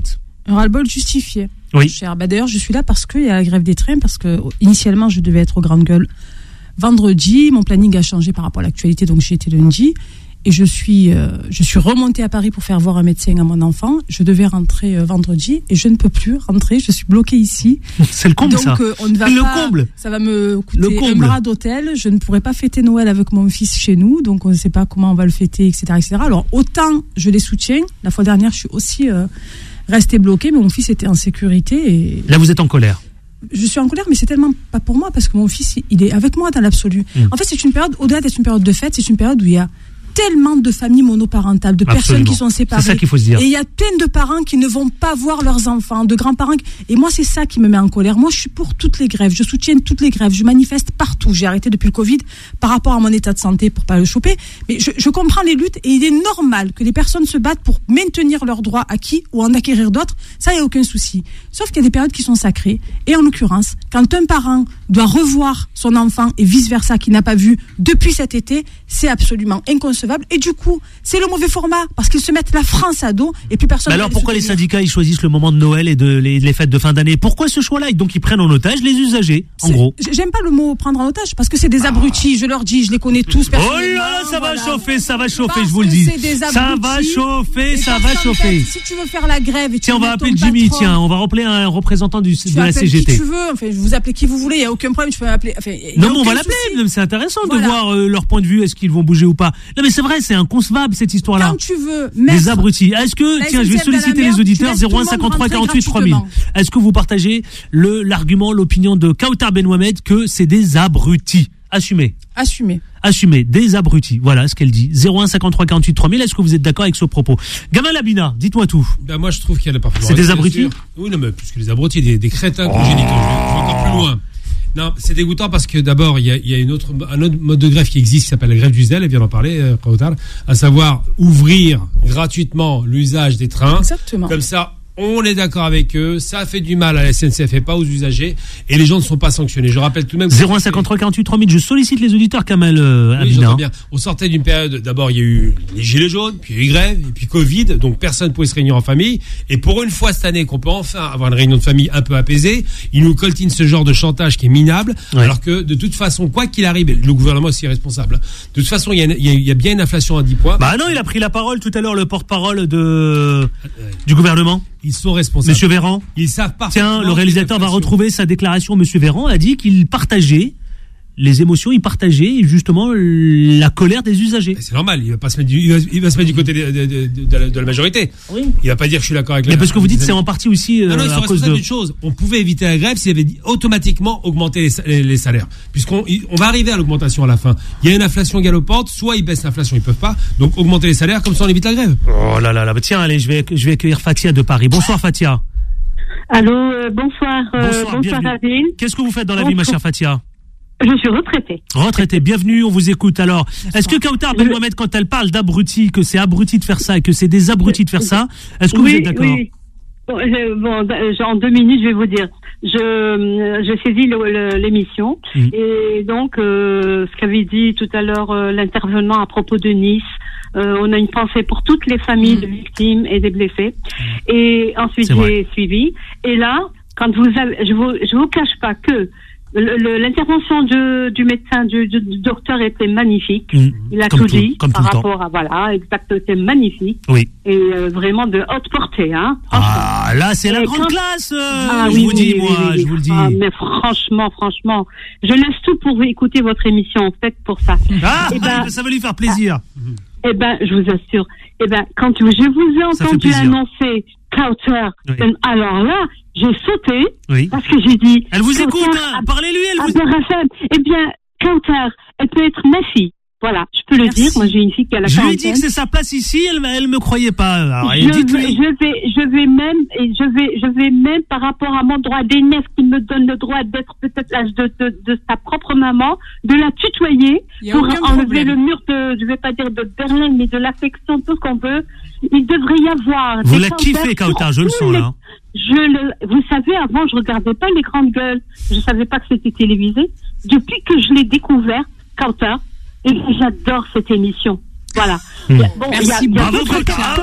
Un ras-le-bol justifié. Oui. Cher. Bah, d'ailleurs, je suis là parce qu'il y a la grève des trains, parce que initialement, je devais être aux Grandes Gueules vendredi. Mon planning a changé par rapport à l'actualité, donc j'ai été lundi. Et je suis, euh, je suis remontée à Paris pour faire voir un médecin à mon enfant. Je devais rentrer euh, vendredi et je ne peux plus rentrer. Je suis bloquée ici. C'est le comble, donc, ça. Euh, on ne va le pas, comble. Ça va me coûter un bras d'hôtel. Je ne pourrai pas fêter Noël avec mon fils chez nous. Donc, on ne sait pas comment on va le fêter, et cetera, et cetera. Alors, autant je les soutiens. La fois dernière, je suis aussi euh, restée bloquée, mais mon fils était en sécurité. Et... Là, vous êtes en colère. Je suis en colère, mais c'est tellement pas pour moi, parce que mon fils, il est avec moi dans l'absolu. Mmh. En fait, c'est une période, au-delà d'être une période de fête, c'est une période où il y a tellement de familles monoparentales, de Absolument. personnes qui sont séparées. C'est ça qu'il faut se dire. Et il y a plein de parents qui ne vont pas voir leurs enfants, de grands-parents. Et moi, c'est ça qui me met en colère. Moi, je suis pour toutes les grèves. Je soutiens toutes les grèves. Je manifeste partout. J'ai arrêté depuis le Covid par rapport à mon état de santé pour pas le choper. Mais je, je comprends les luttes et il est normal que les personnes se battent pour maintenir leurs droits acquis ou en acquérir d'autres. Ça, il n'y a aucun souci. Sauf qu'il y a des périodes qui sont sacrées. Et en l'occurrence, quand un parent doit revoir son enfant et vice-versa qu'il n'a pas vu depuis cet été, c'est absolument inconcevable. Et du coup, c'est le mauvais format parce qu'ils se mettent la France à dos et plus personne. Mais alors pourquoi les syndicats ils choisissent le moment de Noël et de les, les fêtes de fin d'année? Pourquoi ce choix-là? Donc ils prennent en otage les usagers, en c'est, gros. J'aime pas le mot prendre en otage parce que c'est des abrutis. Je leur dis, je les connais tous. Oh là là, ça va voilà. chauffer, ça va chauffer, parce je vous le dis. Ça va abrutis, chauffer, ça va chauffer. Si tu veux faire la grève, et tu tiens, on va appeler Jimmy. Patron, tiens, on va rappeler un représentant du, tu de la C G T. Qui tu veux. Enfin, je vous appelez qui vous voulez. Il y a aucun problème. Tu peux m'appeler. Enfin, non, mais on va l'appeler. C'est intéressant voilà. de voir euh, leur point de vue. Est-ce qu'ils vont bouger ou pas? Non, mais c'est vrai, c'est inconcevable cette histoire-là. Quand tu veux. Des abrutis. Est-ce que, tiens, je vais solliciter les auditeurs zéro un cinquante-trois quarante-huit trois mille. Est-ce que vous partagez le, l'argument, l'opinion de Kautar Benouhamed que c'est des abrutis? Assumez. Assumez. Assumez. Des abrutis. Voilà ce qu'elle dit. zéro un cinquantre-trois quarante-huit trois mille. Est-ce que vous êtes d'accord avec ce propos? Gamin Labina, dites-moi tout. Ben moi, je trouve qu'il y a la parfaite. C'est des abrutis? Oui, non, mais plus que des abrutis, des, des crétins congénitaux. Oh. Je vais encore plus loin. Non, c'est dégoûtant parce que d'abord, il y a, il y a une autre, un autre mode de grève qui existe qui s'appelle la grève du zèle, elle vient d'en parler, euh, à savoir ouvrir gratuitement l'usage des trains. Exactement. Comme ça, on est d'accord avec eux, ça fait du mal à la S N C F et pas aux usagers, et les gens ne sont pas sanctionnés. Je rappelle tout de même... zéro un cinquante-trois quarante-huit trois mille, je sollicite les auditeurs, Kamel euh, oui, Abina. J'entends bien. On sortait d'une période, d'abord il y a eu les gilets jaunes, puis il y a eu grève, et puis Covid, donc personne ne pouvait se réunir en famille, et pour une fois cette année qu'on peut enfin avoir une réunion de famille un peu apaisée, ils nous coltinent ce genre de chantage qui est minable, ouais. alors que de toute façon, quoi qu'il arrive, le gouvernement aussi est responsable, de toute façon il y a, il y a, il y a bien une inflation à dix points. Bah non, il a pris la parole tout à l'heure, le porte-parole de, ouais. du gouvernement. Ils sont responsables. Monsieur Véran. Ils savent parfaitement. Tiens, le réalisateur va retrouver sa déclaration. Monsieur Véran a dit qu'il partageait les émotions, il partageait justement la colère des usagers. C'est normal, il va pas se mettre du, il va, il va se mettre du côté de, de, de, de, la, de la majorité. Oui. Il va pas dire que je suis d'accord avec. Mais la, parce que vous dites c'est en partie aussi euh, non, non, ils sont à cause de. D'une chose, on pouvait éviter la grève s'il avait automatiquement augmenté les, les, les salaires, puisqu'on on va arriver à l'augmentation à la fin. Il y a une inflation galopante, soit ils baissent l'inflation, ils peuvent pas, donc augmenter les salaires, comme ça on évite la grève. Oh là là là, tiens, allez, je vais je vais accueillir Fatia de Paris. Bonsoir Fatia. Allô, euh, bonsoir, euh, bonsoir, bonsoir Adil. Qu'est-ce que vous faites dans la bonsoir. vie, ma chère Fatia? Je suis retraitée. Retraitée, bienvenue, on vous écoute. Alors, est-ce que Kautar Benouhamed, quand elle parle d'abrutis, que c'est abruti de faire ça et que c'est des abrutis de faire ça, est-ce que oui, vous êtes d'accord? Oui. Bon, je, bon, en deux minutes, je vais vous dire. Je, je saisis le, le, l'émission mmh. et donc euh, ce qu'avait dit tout à l'heure euh, l'intervenant à propos de Nice. Euh, on a une pensée pour toutes les familles mmh. de victimes et des blessés. Et ensuite, j'ai suivi. Et là, quand vous avez, je vous, je vous cache pas que Le, le, l'intervention du, du médecin, du, du, du docteur était magnifique. Mmh, il a tout dit par rapport à voilà, exact, c'était magnifique. Oui. Et euh, vraiment de haute portée, hein. Ah, là, c'est la grande quand... classe. Euh, ah, je oui, vous oui, dis, oui, moi, oui, oui. je vous le dis. Ah, mais franchement, franchement, je laisse tout pour écouter votre émission, faites pour ça. Ah, et ben, ça va lui faire plaisir. Eh ben, je vous assure. Eh ben, quand je vous ai entendu annoncer Kautar, oui. alors là, j'ai sauté oui. parce que j'ai dit. Elle vous écoute, hein, parlez-lui, elle vous écoute. Eh bien, Kautar, elle peut être ma fille. Voilà, je peux Merci. le dire. Moi, j'ai une fille qui a la je quarantaine. Je lui ai dit que c'est sa place ici. Elle, elle me croyait pas. Alors, je, vais, je vais, je vais même, et je vais, je vais même par rapport à mon droit d'aînesse qui me donne le droit d'être peut-être l'âge de, de, de sa propre maman, de la tutoyer pour enlever problème. le mur de, je vais pas dire de Berlin, mais de l'affection, tout ce qu'on veut. Il devrait y avoir. Vous la kiffez, Kautar, je le sens là. Je le, vous savez, avant, je regardais pas les grandes gueules. Je savais pas que c'était télévisé. Depuis que je l'ai découvert, Kautar, et j'adore cette émission. Voilà. Mmh. Bon, merci beaucoup. Bravo, Kautar.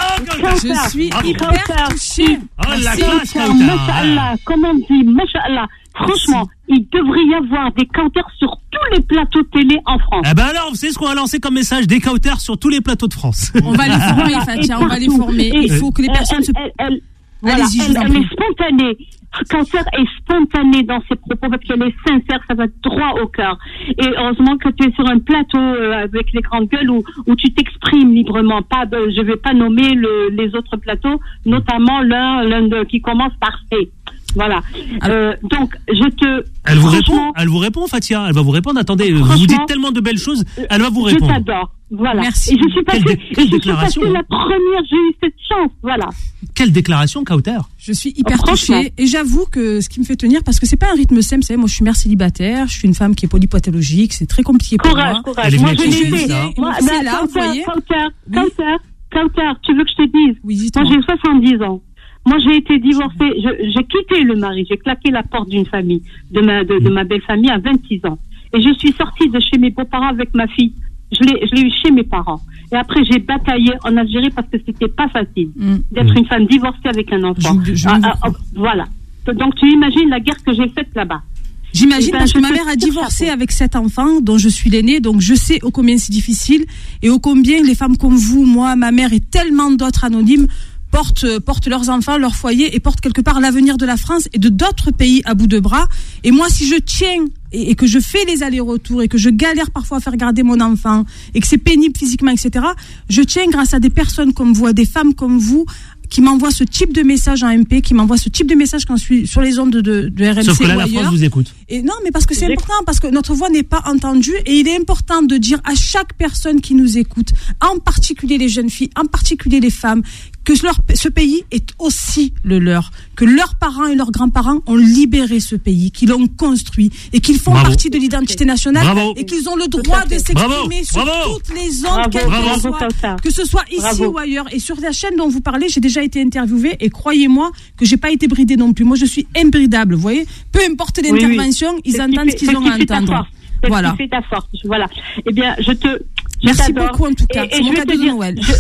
Je suis hyper touchée. Oh, la classe, Kautar. Masha'Allah, comme on dit, Masha'Allah. Franchement, il devrait y avoir des Kautars sur tous les plateaux télé en France. Eh ben alors, vous savez ce qu'on va lancer comme message? Des Kautars sur tous les plateaux de France. On va les former, Fatia, on va les former. Il faut que les personnes se... Elle, elle, voilà, Allez-y, je elle, vous en elle prie. est spontanée. Kautar est spontanée dans ses propos parce qu'elle est sincère, ça va droit au cœur. Et heureusement que tu es sur un plateau euh, avec les grandes gueules où, où tu t'exprimes librement. Pas de, je vais pas nommer le, les autres plateaux, notamment l'un, l'un de, qui commence par C. Voilà. Euh, donc, je te... Elle vous répond, elle vous répond, Fatia. Elle va vous répondre. Attendez, vous vous dites tellement de belles choses. Elle va vous répondre. Je t'adore. Voilà. Merci. Et je suis passée, Quelle dé- et quelle je suis déclaration, passée hein. la première, j'ai eu cette chance. Voilà. Quelle déclaration, Kautar. Je suis hyper Franchement. touchée et j'avoue que ce qui me fait tenir, parce que c'est pas un rythme simple, vous savez, moi je suis mère célibataire, je suis une femme qui est polypathologique, c'est très compliqué pour Courage, moi. courage. Elle est Moi, venue je avec l'ai son fait. fils, là. Moi, C'est ben, là, vous Kautar, voyez. Kautar, Oui. Kautar, Kautar, tu veux que je te dise? Oui, dites-moi. Moi, j'ai soixante-dix ans. Moi, j'ai été divorcée. Je- J'ai quitté le mari. J'ai claqué la porte d'une famille, de ma, de, de ma belle famille à vingt-six ans. Et je suis sortie de chez mes beaux-parents avec ma fille. Je l'ai, je l'ai eu chez mes parents. Et après, j'ai bataillé en Algérie parce que c'était pas facile Mm. d'être une femme divorcée avec un enfant. Je- je- Ah, ah, ah, voilà. Donc, tu imagines la guerre que j'ai faite là-bas. J'imagine Eh ben, parce que je ma te mère a tire divorcé chapeau. avec sept enfants dont je suis l'aînée, donc je sais ô combien c'est difficile et ô combien les femmes comme vous, moi, ma mère et tellement d'autres anonymes portent, portent leurs enfants, leur foyer et portent quelque part l'avenir de la France et de d'autres pays à bout de bras. Et moi, si je tiens et, et que je fais les allers-retours et que je galère parfois à faire garder mon enfant et que c'est pénible physiquement, et cetera, je tiens grâce à des personnes comme vous, à des femmes comme vous, qui m'envoient ce type de message en M P, qui m'envoient ce type de message quand je suis sur les ondes de, de, de R M C Sauf que là, ou la ailleurs. France vous écoute. Et non, mais parce que c'est important, parce que notre voix n'est pas entendue et il est important de dire à chaque personne qui nous écoute, en particulier les jeunes filles, en particulier les femmes, que leur, ce pays est aussi le leur, que leurs parents et leurs grands-parents ont libéré ce pays, qu'ils l'ont construit et qu'ils font Bravo. partie de l'identité nationale Bravo. et qu'ils ont le droit de s'exprimer Bravo. sur Bravo. toutes les ondes, Bravo. quelles Bravo. qu'elles Bravo, soient, Kautar. que ce soit ici Bravo. ou ailleurs. Et sur la chaîne dont vous parlez, j'ai déjà été interviewée et croyez-moi que j'ai pas été bridée non plus. Moi, je suis imbridable, vous voyez. Peu importe Oui, oui. l'intervention, ils C'est entendent ce qui fait- qu'ils ont c'est à qui fait ta entendre. force. C'est Voilà. ce qui fait ta force. Voilà. Eh bien, je te. je Merci t'adore. beaucoup en tout cas. Et- et C'est mon je vais cadeau te de dire- Noël. Je,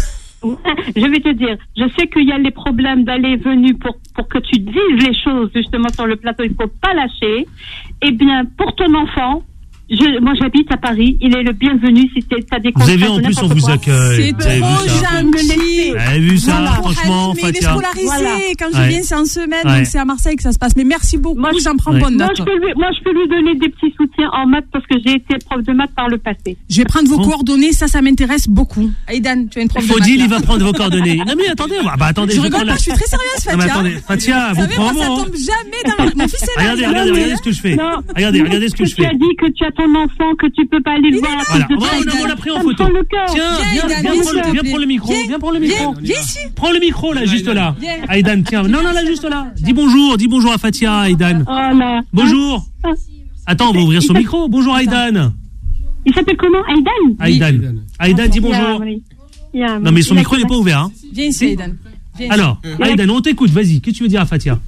je vais te dire, je sais qu'il y a les problèmes d'aller et venue pour, pour que tu dises les choses justement sur le plateau. Il faut pas lâcher. Eh bien, pour ton enfant, je, moi j'habite à Paris. Il est le bienvenu si tu as des Vous avez vu, contraintes en ou plus, on n'importe vous quoi. accueille. C'est Vous avez vu trop ça gentil. Vous avez vu ça, Voilà. franchement, Mais il est Fatia. scolarisé. Voilà. Quand je Ouais. viens, c'est en semaine, Ouais. donc c'est à Marseille que ça se passe. Mais merci beaucoup, Moi, je- j'en prends Ouais. bonne Moi note. je, peux lui, moi, je peux lui donner des petits soutiens en maths parce que j'ai été prof de maths par le passé. Je vais prendre vos Bon. coordonnées, ça, ça m'intéresse beaucoup. Aïdan, tu as une prof de maths, Faudil, là. il va prendre vos coordonnées. Non mais attendez, ah bah attendez, Je vais rigole prendre pas, la- je suis très sérieuse, Non, mais Fatia. attendez, Fatia, Vous vous savez, prends moi, ça bon. tombe jamais dans ma... Mon fils est là. Regardez, il regardez, est là. regardez ce que je fais. Non, Regardez, non, regardez ce que parce je fais. Tu as dit que tu as ton enfant, que tu peux pas aller le Il est voir. là. Voilà, de on va, temps en on temps. l'a pris en Ça me photo. prend le cœur. Tiens, Viens, viens, Aidan, viens, viens, prends s'il le- te viens plaît. prendre le micro, Viens, viens prendre le Viens, micro. viens ici. Prends le micro là, juste là. Viens. Aïdan, tiens. Non, non, là, juste là. Dis bonjour, dis bonjour à Fatia, Aïdan. Oh là. Bonjour. Ah. Attends, on va ouvrir son micro. Bonjour Aïdan. Il s'appelle comment? Aïdan? Aïdan. Aïdan, dis bonjour. Yeah, oui. Yeah, Non mais son il a micro il n'est pas ouvert. Hein. Viens ici, Aïdan. Viens. Alors, Aïdan, on t'écoute, vas-y. Qu'est-ce que tu veux dire à Fatia?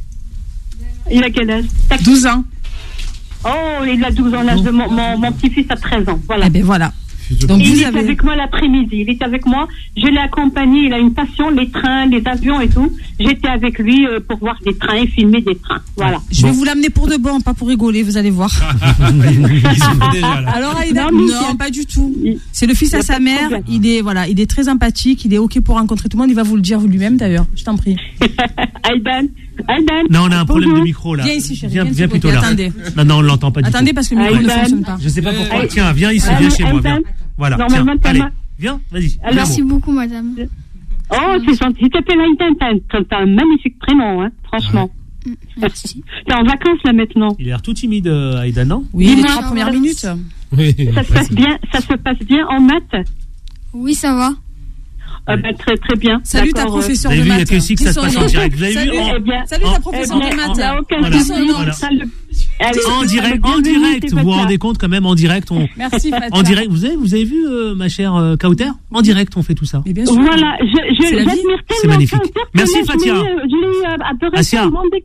Il a quel âge? Tac. douze ans. Oh, il a douze ans, l'âge de mon, mon, mon petit-fils a treize ans. Voilà. Eh ben voilà. Donc il vous est avez... avec moi l'après-midi. Il est avec moi. Je l'ai accompagné. Il a une passion, les trains, les avions et tout. J'étais avec lui euh, pour voir des trains et filmer des trains. Voilà. Je vais vous l'amener pour de bon, pas pour rigoler, vous allez voir. Ils sont déjà là. Alors Aïda, Non, mais non, il y a- pas du tout. il- C'est le fils il y à a sa pas de mère. problème. Il est voilà, il est très empathique. Il est ok pour rencontrer tout le monde. Il va vous le dire vous lui-même d'ailleurs. Je t'en prie. Aïdan, Aïdan. Non, on a un problème de Bonjour. micro là. Viens ici, chérie, Viens, viens de viens ce plutôt côté, là. attendez. Non, non, on l'entend pas du Attendez tout. parce que le micro ne Aïdan. fonctionne pas. Je sais pas pourquoi. Aïe. Tiens, viens ici, Aïe, viens chez moi, viens. Aïdan. Voilà, Non, tiens, mais maintenant, allez, ma- viens, vas-y. Alors, Merci beaucoup, madame. Oh, c'est gentil. Il t'appelle Aïdan. T'as, t'as un magnifique prénom, hein, franchement. Merci. T'es en vacances là maintenant. Il a l'air tout timide, euh, Aïdan, non? Oui, les Dis-moi. trois premières minutes. Oui, Ça se passe bien, ça se passe bien en maths. Oui, ça va. Euh, ben, très très bien. Salut ta D'accord, euh, professeure Vous de avez vu, il y a maths. que ici que ça se Dis passe son en nom. direct. Vous avez vu? Salut, En- Eh bien, salut en- ta eh professeure bien, de il maths. n'y a aucun Voilà. souci. Voilà. Ça, le- Allez, En ça, direct, le en bienvenu, direct, c'est vous vous Fatia. rendez compte quand même, en direct, on, Merci Fatia. en direct, vous avez, vous avez vu, euh, ma chère euh, Kauter? En direct, on fait tout ça. Mais bien sûr. Voilà, je, je, C'est la vie. j'admire tellement C'est magnifique. Kauter que Merci, là, je Fatia. l'ai eu, Je l'ai eu à, à Beurre Asia. F M, vous vous rendez compte?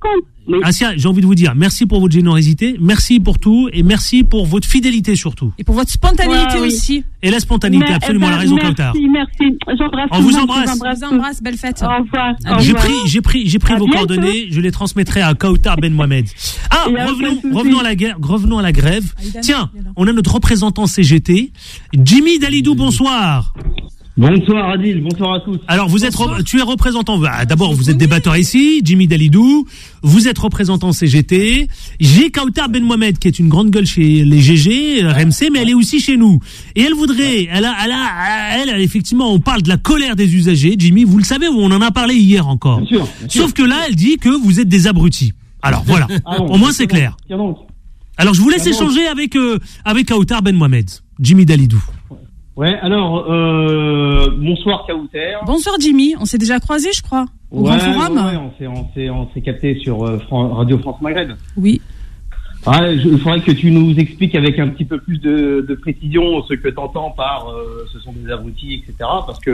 Oui. Assia, j'ai envie de vous dire merci pour votre générosité, merci pour tout et merci pour votre fidélité surtout. Et pour votre spontanéité Ouais, oui. aussi. Et la spontanéité, Mais, absolument, eh ben, la raison, merci, Kautar. Merci, j'embrasse On tout vous le monde, embrasse. Je vous tous. embrasse, belle fête. Au revoir. au J'ai revoir. pris, j'ai pris, j'ai pris À vos bientôt. coordonnées, je les transmettrai à Kautar Ben Mohamed. Ah, Il y a revenons, aucun souci. revenons à la guerre, revenons à la grève. Ah, il a- Tiens, il est là. on a notre représentant C G T, Jimmy Dalidou, bonsoir. Bonsoir Adil, bonsoir à tous. Alors vous êtes, Bonsoir. re- tu es représentant. ah, D'abord, Je vous êtes connais. débatteur ici, Jimmy Dalidou. Vous êtes représentant C G T. J'ai Kautar Ben Mohamed qui est une grande gueule chez les G G, R M C, mais elle est aussi chez nous. Et elle voudrait, elle a, elle a, elle, elle, effectivement, on parle de la colère des usagers. Jimmy, vous le savez, on en a parlé hier encore. Bien sûr, bien sûr. Sauf que là, elle dit que vous êtes des abrutis. Alors voilà, Ah bon, au moins c'est tiens clair. donc, tiens donc. Alors je vous laisse Ah bon. échanger avec euh, avec Kautar Ben Mohamed, Jimmy Dalidou. Ouais, alors, euh, bonsoir Kauter. Bonsoir Jimmy, on s'est déjà croisés, je crois, au ouais, Grand Forum. ouais, ouais, on s'est, on s'est, on s'est capté sur euh, Fran- Radio France Maghreb. Oui. Ouais, je- il faudrait que tu nous expliques avec un petit peu plus de, de précision ce que tu entends par euh, ce sont des abrutis, et cetera. Parce que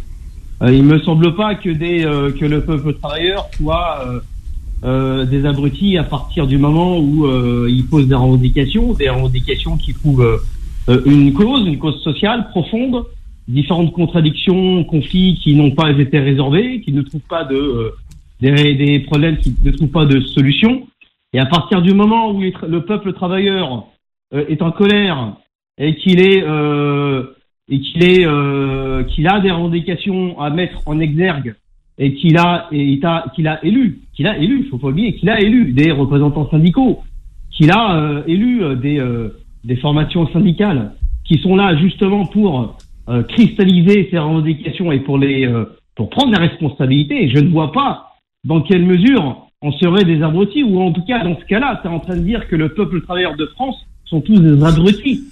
euh, il me semble pas que des euh, que le peuple travailleur soit euh, euh, des abrutis à partir du moment où euh, ils posent des revendications, des revendications qui trouvent euh, euh, une cause, une cause sociale profonde, différentes contradictions, conflits qui n'ont pas été résorbés, qui ne trouvent pas de euh, des, des problèmes qui ne trouvent pas de solution. Et à partir du moment où les tra- le peuple travailleur euh, est en colère et qu'il est euh, et qu'il est euh, qu'il a des revendications à mettre en exergue et qu'il a et il a qu'il a élu, qu'il a élu, faut pas oublier qu'il a élu des représentants syndicaux, qu'il a euh, élu euh, des euh, des formations syndicales qui sont là justement pour euh, cristalliser ces revendications et pour les euh, pour prendre la responsabilité. Et je ne vois pas dans quelle mesure on serait des abrutis, ou en tout cas, dans ce cas-là, tu es en train de dire que le peuple travailleur de France sont tous des abrutis.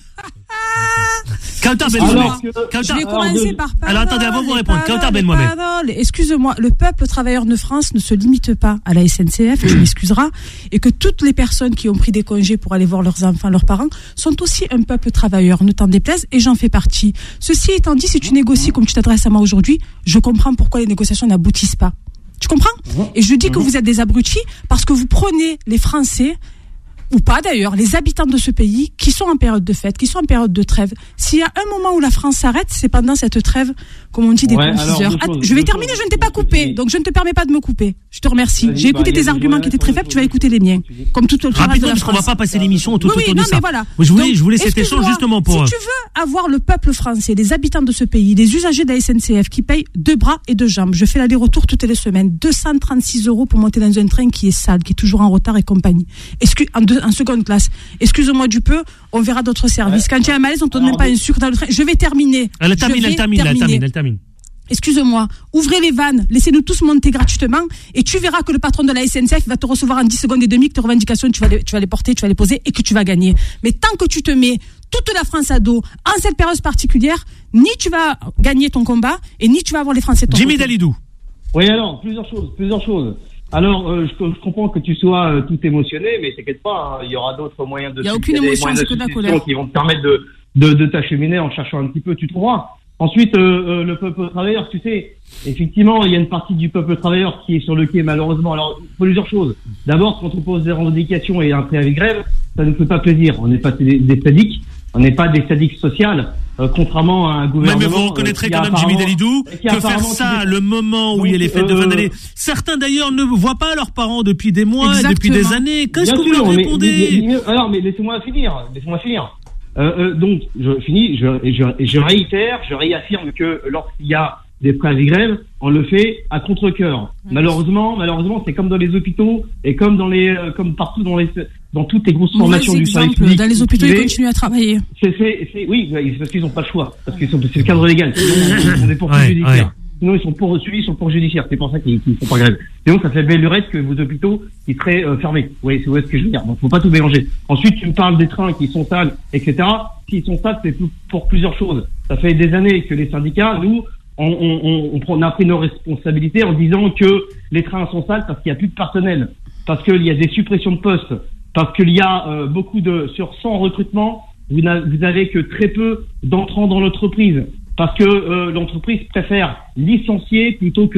Kautar Ben Alors Mohamed. que- Kautar- Je vais alors, commencer de- par parole. Alors, attendez, avant de vous les répondre, paroles, Kautar Ben les Mohamed. paroles. Excusez-moi, le peuple travailleur de France ne se limite pas à la S N C F, tu m'excuseras, et que toutes les personnes qui ont pris des congés pour aller voir leurs enfants, leurs parents, sont aussi un peuple travailleur, ne t'en déplaise, et j'en fais partie. Ceci étant dit, si tu négocies comme tu t'adresses à moi aujourd'hui, je comprends pourquoi les négociations n'aboutissent pas. Tu comprends? Et je dis que vous êtes des abrutis parce que vous prenez les Français, ou pas d'ailleurs, les habitants de ce pays qui sont en période de fête, qui sont en période de trêve. S'il y a un moment où la France s'arrête, c'est pendant cette trêve, comme on dit, des Ouais, conciseurs. alors, deux Att- choses, je vais deux terminer, choses. je ne t'ai pas coupé, donc je ne te permets pas de me couper. Je te remercie. Vas-y, J'ai bah, écouté il y a tes des arguments gens qui étaient très qui faibles, tu vas écouter les miens. Comme tout le reste de Rapidement, la parce qu'on va France. pas passer l'émission tout Oui, oui, autour non, de ça. mais voilà. Je voulais, Donc, je voulais cet excuse-moi, échange justement pour. Si tu veux avoir le peuple français, les habitants de ce pays, les usagers de la S N C F qui payent deux bras et deux jambes, je fais l'aller-retour toutes les semaines, deux cent trente-six euros pour monter dans un train qui est sale, qui est toujours en retard et compagnie. Excuse, en, deux, en seconde classe. Excuse-moi du peu, on verra d'autres services. Ouais. Quand il y a un malaise, on ne te donne Alors, même pas un sucre dans le train. Je vais terminer. Elle Je termine, vais elle termine, elle terminer. termine, elle termine. Excuse-moi, ouvrez les vannes, laissez-nous tous monter gratuitement et tu verras que le patron de la S N C F va te recevoir en dix secondes et demie, que tes revendications, tu vas les, tu vas les porter, tu vas les poser et que tu vas gagner. Mais tant que tu te mets toute la France à dos en cette période particulière, ni tu vas gagner ton combat et ni tu vas avoir les Français de ton Jimmy côté. Dalidou. Oui, alors, plusieurs choses, plusieurs choses. Alors, euh, je, je comprends que tu sois euh, tout émotionné, mais t'inquiète pas, hein, il y aura d'autres moyens de... Il y a aucune des émotion, moyens c'est que de la d'association colère. qui vont te permettre de, de, de t'acheminer en cherchant un petit peu, tu trouveras. Ensuite, euh, euh, le peuple travailleur, tu sais, effectivement, il y a une partie du peuple travailleur qui est sur le quai, malheureusement. Alors, plusieurs choses. D'abord, quand on pose des revendications et un préavis de grève, ça ne fait pas plaisir. On n'est pas des, des sadiques, on n'est pas des sadiques sociales, euh, contrairement à un Ouais, gouvernement... mais vous reconnaîtrez euh, qui quand même, Jimmy apparemment- Dalidou, qui que faire apparemment ça, qui- le moment où il y a les fêtes de Euh, fin d'année. Certains d'ailleurs ne voient pas leurs parents depuis des mois, Exactement. depuis des années. Qu'est-ce Bien que vous sûr, leur mais- répondez? mais- mais- alors, mais laissez-moi finir. Laissez-moi finir. Euh, euh, donc, je finis. Je, et je, et je réitère, je réaffirme que lorsqu'il y a des préavis de grève, on le fait à contre-cœur. Malheureusement, malheureusement, c'est comme dans les hôpitaux et comme dans les, euh, comme partout dans les, dans toutes les grosses Mauvais formations du service exemple, public. dans les hôpitaux, ils privé. continuent à travailler. C'est, c'est, c'est, oui, c'est parce qu'ils n'ont pas le choix, parce qu'ils sont, c'est le cadre légal. Sinon, on est pour Ouais, judiciaire. ouais. Sinon, ils sont pour suivis, ils sont pour judiciaire. C'est pour ça qu'ils, qu'ils font pas grève. Sinon, ça fait belle lurette que vos hôpitaux, ils seraient euh, fermés. Vous voyez, c'est ce que je veux dire. Donc, faut pas tout mélanger. Ensuite, tu me parles des trains qui sont sales, et cetera. S'ils sont sales, c'est pour- pour plusieurs choses. Ça fait des années que les syndicats, nous, on, on, on, on prend- on a pris nos responsabilités en disant que les trains sont sales parce qu'il y a plus de personnel, parce qu'il y a des suppressions de postes, parce qu'il y a euh, beaucoup de, sur cent recrutements, vous n'avez, vous avez que très peu d'entrants dans l'entreprise. Parce que euh, l'entreprise préfère licencier plutôt que de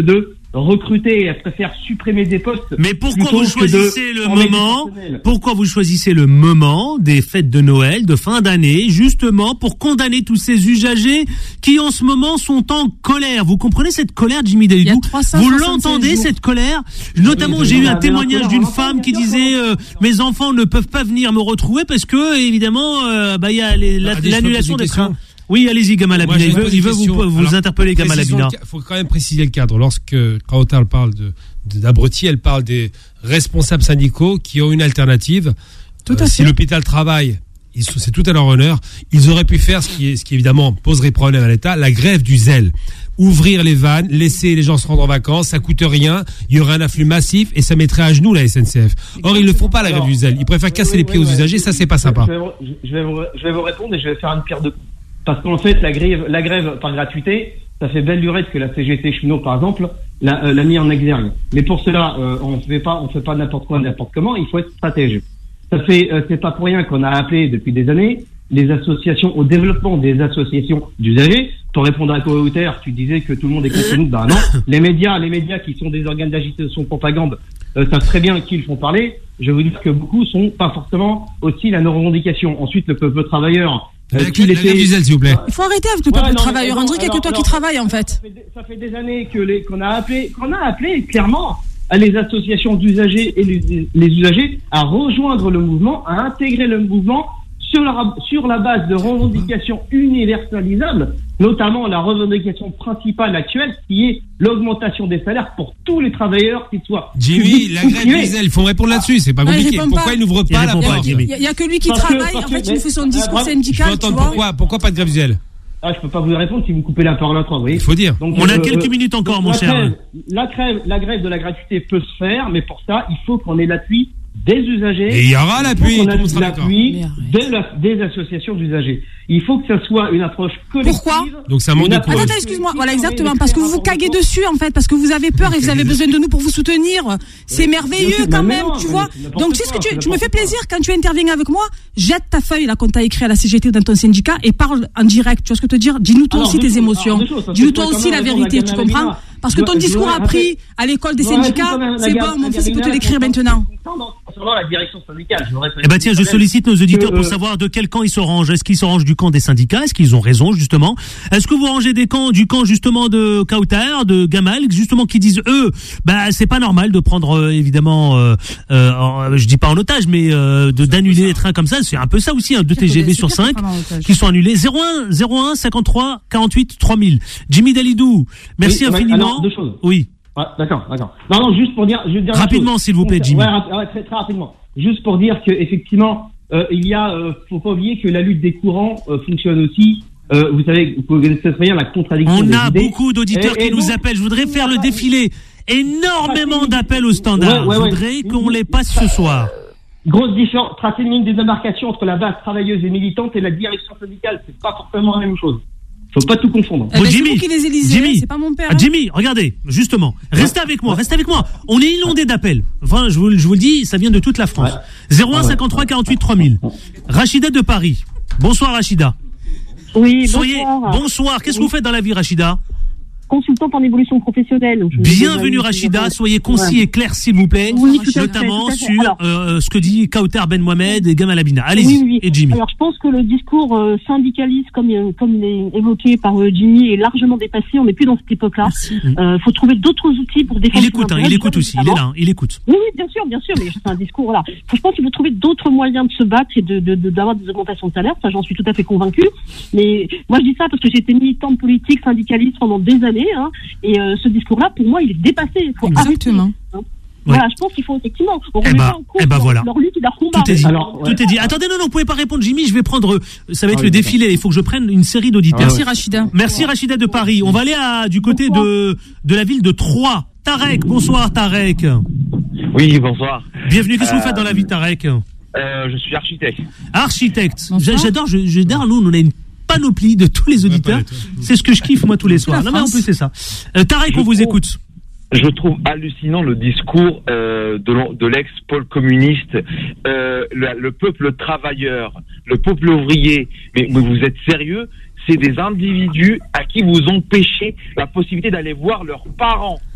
recruter, elle préfère supprimer des postes. Mais pourquoi plutôt vous que choisissez de le former des moment personnels. Pourquoi vous choisissez le moment des fêtes de Noël, de fin d'année, justement pour condamner tous ces usagers qui en ce moment sont en colère? Vous comprenez cette colère, Jimmy Dalidou? Vous l'entendez, jours. cette colère? Notamment, Oui, j'ai eu mais un la témoignage colère, d'une on femme entend, qui bien sûr, disait euh, mes enfants ne peuvent pas venir me retrouver parce que évidemment, euh, bah il y a les- la- Ah, dis, je peux l'annulation poser des une question trains. Oui, allez-y, Gamal Moi, Abina. j'ai Il veut, posé il veut une vous, question. vous Alors, interpeller, Gamal précisons Abina. le ca- faut quand même préciser le cadre. Lorsque Kautar parle de, de- d'abrutis, elle parle des responsables syndicaux qui ont une alternative. Tout à Euh, si fait. l'hôpital travaille, ils sont- c'est tout à leur honneur. Ils auraient pu faire ce qui, est, ce qui évidemment poserait problème à l'État, la grève du zèle. Ouvrir les vannes, laisser les gens se rendre en vacances, ça coûte rien, il y aurait un afflux massif et ça mettrait à genoux la S N C F. Or, ils ne font pas la grève Alors, du zèle. Ils préfèrent casser oui, les pieds oui, aux oui. usagers, ça c'est pas sympa. Je vais, vous- je, vais vous, je vais vous répondre et je vais faire une pierre de coups. Parce qu'en fait, la grève, la grève par gratuité, ça fait belle lurette que la C G T cheminot, par exemple, l'a, euh, l'a mis en exergue. Mais pour cela, euh, on ne fait pas, on fait pas n'importe quoi, n'importe comment. Il faut être stratège. Ça fait, euh, c'est pas pour rien qu'on a appelé depuis des années les associations au développement des associations d'usagers. Pour répondre à Kautar, tu disais que tout le monde est contre nous. Ben non. Les médias, les médias qui sont des organes d'agitation propagande, euh, savent très bien qui ils font parler. Je vais vous dire que beaucoup sont pas forcément aussi à nos revendications. Ensuite, le peuple travailleur. La, euh, la qu'il grève était- du zèle, s'il vous plaît. Il faut arrêter avec le Ouais, peuple non, travailleur. mais On dirait qu'il y a que alors, toi alors, qui travailles, en fait. Ça fait, des- ça fait des années que les, qu'on a appelé, qu'on a appelé clairement à les associations d'usagers et les, les usagers à rejoindre le mouvement, à intégrer le mouvement sur la, sur la base de revendications universalisables, notamment la revendication principale actuelle qui est l'augmentation des salaires pour tous les travailleurs, qu'ils soient Jimmy, publics la ou grève privés. du zèle, il faut me répondre là-dessus, c'est pas Ouais, il compliqué. répond Pourquoi pas. il n'ouvre Il pas la répond pas, porte? Jimmy. Il y, a que lui qui Parce que- travaille. parce En que- fait, il nous fait son mais- discours ah, Je syndical, veux tu entendre vois. pourquoi, pourquoi pas de grève du zèle? Ah, je peux pas vous répondre si vous coupez la parole à trois, vous voyez. Il faut dire. Donc, On a euh, quelques euh, minutes encore, donc, mon la cher. Grève, la, grève, la grève de la gratuité peut se faire, mais pour ça, il faut qu'on ait l'appui des usagers. Et il y aura l'appui, Il faut tout le qu'on monde ait sera d'accord. l'appui de la- des associations d'usagers. Il faut que ça soit une approche collective. Pourquoi Donc c'est un manque Une de approche- Attends, courage. attends, excuse-moi. Voilà, exactement. Parce que vous vous caguez dessus, en fait. Parce que vous avez peur et vous avez besoin de nous pour vous soutenir. C'est Bien merveilleux, sûr, quand mais même, non, tu mais vois. c'est n'importe Donc, tu sais ce que quoi, tu, c'est tu me fais n'importe quoi. plaisir quand tu interviens avec moi. Jette ta feuille, là, qu'on t'a écrit à la C G T ou dans ton syndicat et parle en direct. Tu vois ce que je veux te dire? Dis-nous toi Alors, aussi deux tes choses, émotions. alors, deux choses, parce Dis-nous que toi je dois aussi quand la même répondre vérité, à tu Gamma comprends? Lavina. Parce que Je ton dois- je discours dois appris à l'école des Je dois syndicats, répondre à la c'est Gamma- bon, mon la fils, il peut te Gamma l'écrire Lavina. maintenant. Concernant la direction syndicale, je voudrais Eh ben tiens, je préciser sollicite nos auditeurs que, pour euh, savoir de quel camp ils se rangent. Est-ce qu'ils se rangent du camp des syndicats? Est-ce qu'ils ont raison, justement? Est-ce que vous rangez des camps, du camp, justement, de Kautar, de Gamal, justement, qui disent, eux, bah, c'est pas normal de prendre, euh, évidemment, euh, euh, en- je dis pas en otage, mais euh, de d'annuler les trains comme ça. C'est un peu ça aussi, hein, deux T G V C'est sur pire que cinq prendre en otage. qui sont annulés. zéro un, zéro un, cinquante-trois, quarante-huit, trois mille. Jimmy Dalidou, merci Oui, ouais, infiniment. alors, deux choses. Oui. Ouais, d'accord, d'accord. Non, non, juste pour dire, je veux dire une Rapidement, chose. s'il vous plaît, Donc, Jimmy. Ouais, rap- ouais, très, très rapidement. Juste pour dire que effectivement, euh, il y a, euh, faut pas oublier que la lutte des courants euh, fonctionne aussi. Euh, vous savez, vous connaissez très bien la contradiction. On des a idées. beaucoup d'auditeurs Et- et qui nous donc- appellent. Je voudrais faire le défilé. Énormément d'appels au standard. Ouais, ouais, ouais. Je voudrais qu'on les passe ce soir. Grosse différence, tracer une ligne de démarcation entre la base travailleuse et militante et la direction syndicale, c'est pas forcément la même chose. Faut pas tout confondre. Eh ben, c'est vous qui les élisez, Jimmy, c'est pas mon père. ah, hein. Jimmy, regardez, justement, restez avec moi, restez avec moi. On est inondé d'appels. Enfin, je vous, je vous le dis, ça vient de toute la France. zéro un, cinquante-trois, quarante-huit, trois mille. Rachida de Paris. Bonsoir, Rachida. Oui, Soyez, bonsoir. bonsoir. Qu'est-ce que vous faites dans la vie, Rachida? Consultante en évolution professionnelle. Je- Bienvenue, je- Rachida. Soyez concis Ouais. et clair, s'il vous plaît. Oui, tout à fait, notamment tout à fait. sur Alors- euh, ce que dit Kautar Ben Mohamed et Gamal Abina. Allez-y. Oui, oui. Et Jimmy. Alors, je pense que le discours euh, syndicaliste, comme, euh, comme il est évoqué par euh, Jimmy, est largement dépassé. On n'est plus dans cette époque-là. Il euh, faut trouver d'autres outils pour défendre. Il ses écoute, hein, intérêts, il écoute aussi. Il est là, hein, il écoute. Oui, oui, bien sûr, bien sûr, mais c'est un discours, voilà. Je pense qu'il faut trouver d'autres moyens de se battre et de, de, de- d'avoir des augmentations de salaire. Ça, j'en suis tout à fait convaincue. Mais moi, je dis ça parce que j'ai été militante politique, syndicaliste pendant des années, hein, et euh, ce discours-là, pour moi, il est dépassé. Il faut Exactement. arrêter, hein. Voilà, je pense qu'il faut effectivement. On Eh remet ben, pas en cause eh ben leur, voilà. leur lutte et leur combat. Tout est dit. Tout est dit. Attendez, non, non, vous pouvez pas répondre, Jimmy. Je vais prendre. euh, Ça va être Ah le oui, défilé. Il faut que je prenne une série d'auditeurs. Merci, Rachida. Merci, Rachida de Paris. On va aller à, du côté de, de la ville de Troyes. Tarek, bonsoir, Tarek. Oui, bonsoir. Bienvenue. Qu'est-ce que vous Euh, faites dans la vie, Tarek? Euh, je suis architecte. Architecte. J'a- J'adore, je- j'adore, nous, on a une panoplie de tous les auditeurs. C'est ce que je kiffe, moi, tous les soirs. Non, mais en plus, c'est ça. Euh, Tarek, on vous écoute. Je trouve hallucinant le discours euh, de, l'on- de l'ex-pôle communiste, euh, le, le peuple travailleur, le peuple ouvrier. Mais, mais vous êtes sérieux? C'est des individus à qui vous empêchez la possibilité d'aller voir leurs parents.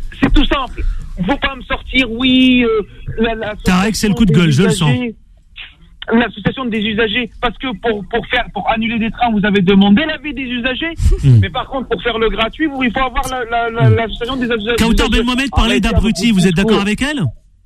c'est tout simple. Il faut pas me sortir, oui. Euh, la, la Tarek, c'est le coup de gueule, je le sens. L'association des usagers, parce que pour pour faire pour annuler des trains, vous avez demandé l'avis des usagers. Mmh. Mais par contre, pour faire le gratuit, vous, il faut avoir la, la, la, l'association des usagers. Kautar Ben Mohamed parlait d'abruti. Vous êtes d'accord avec elle?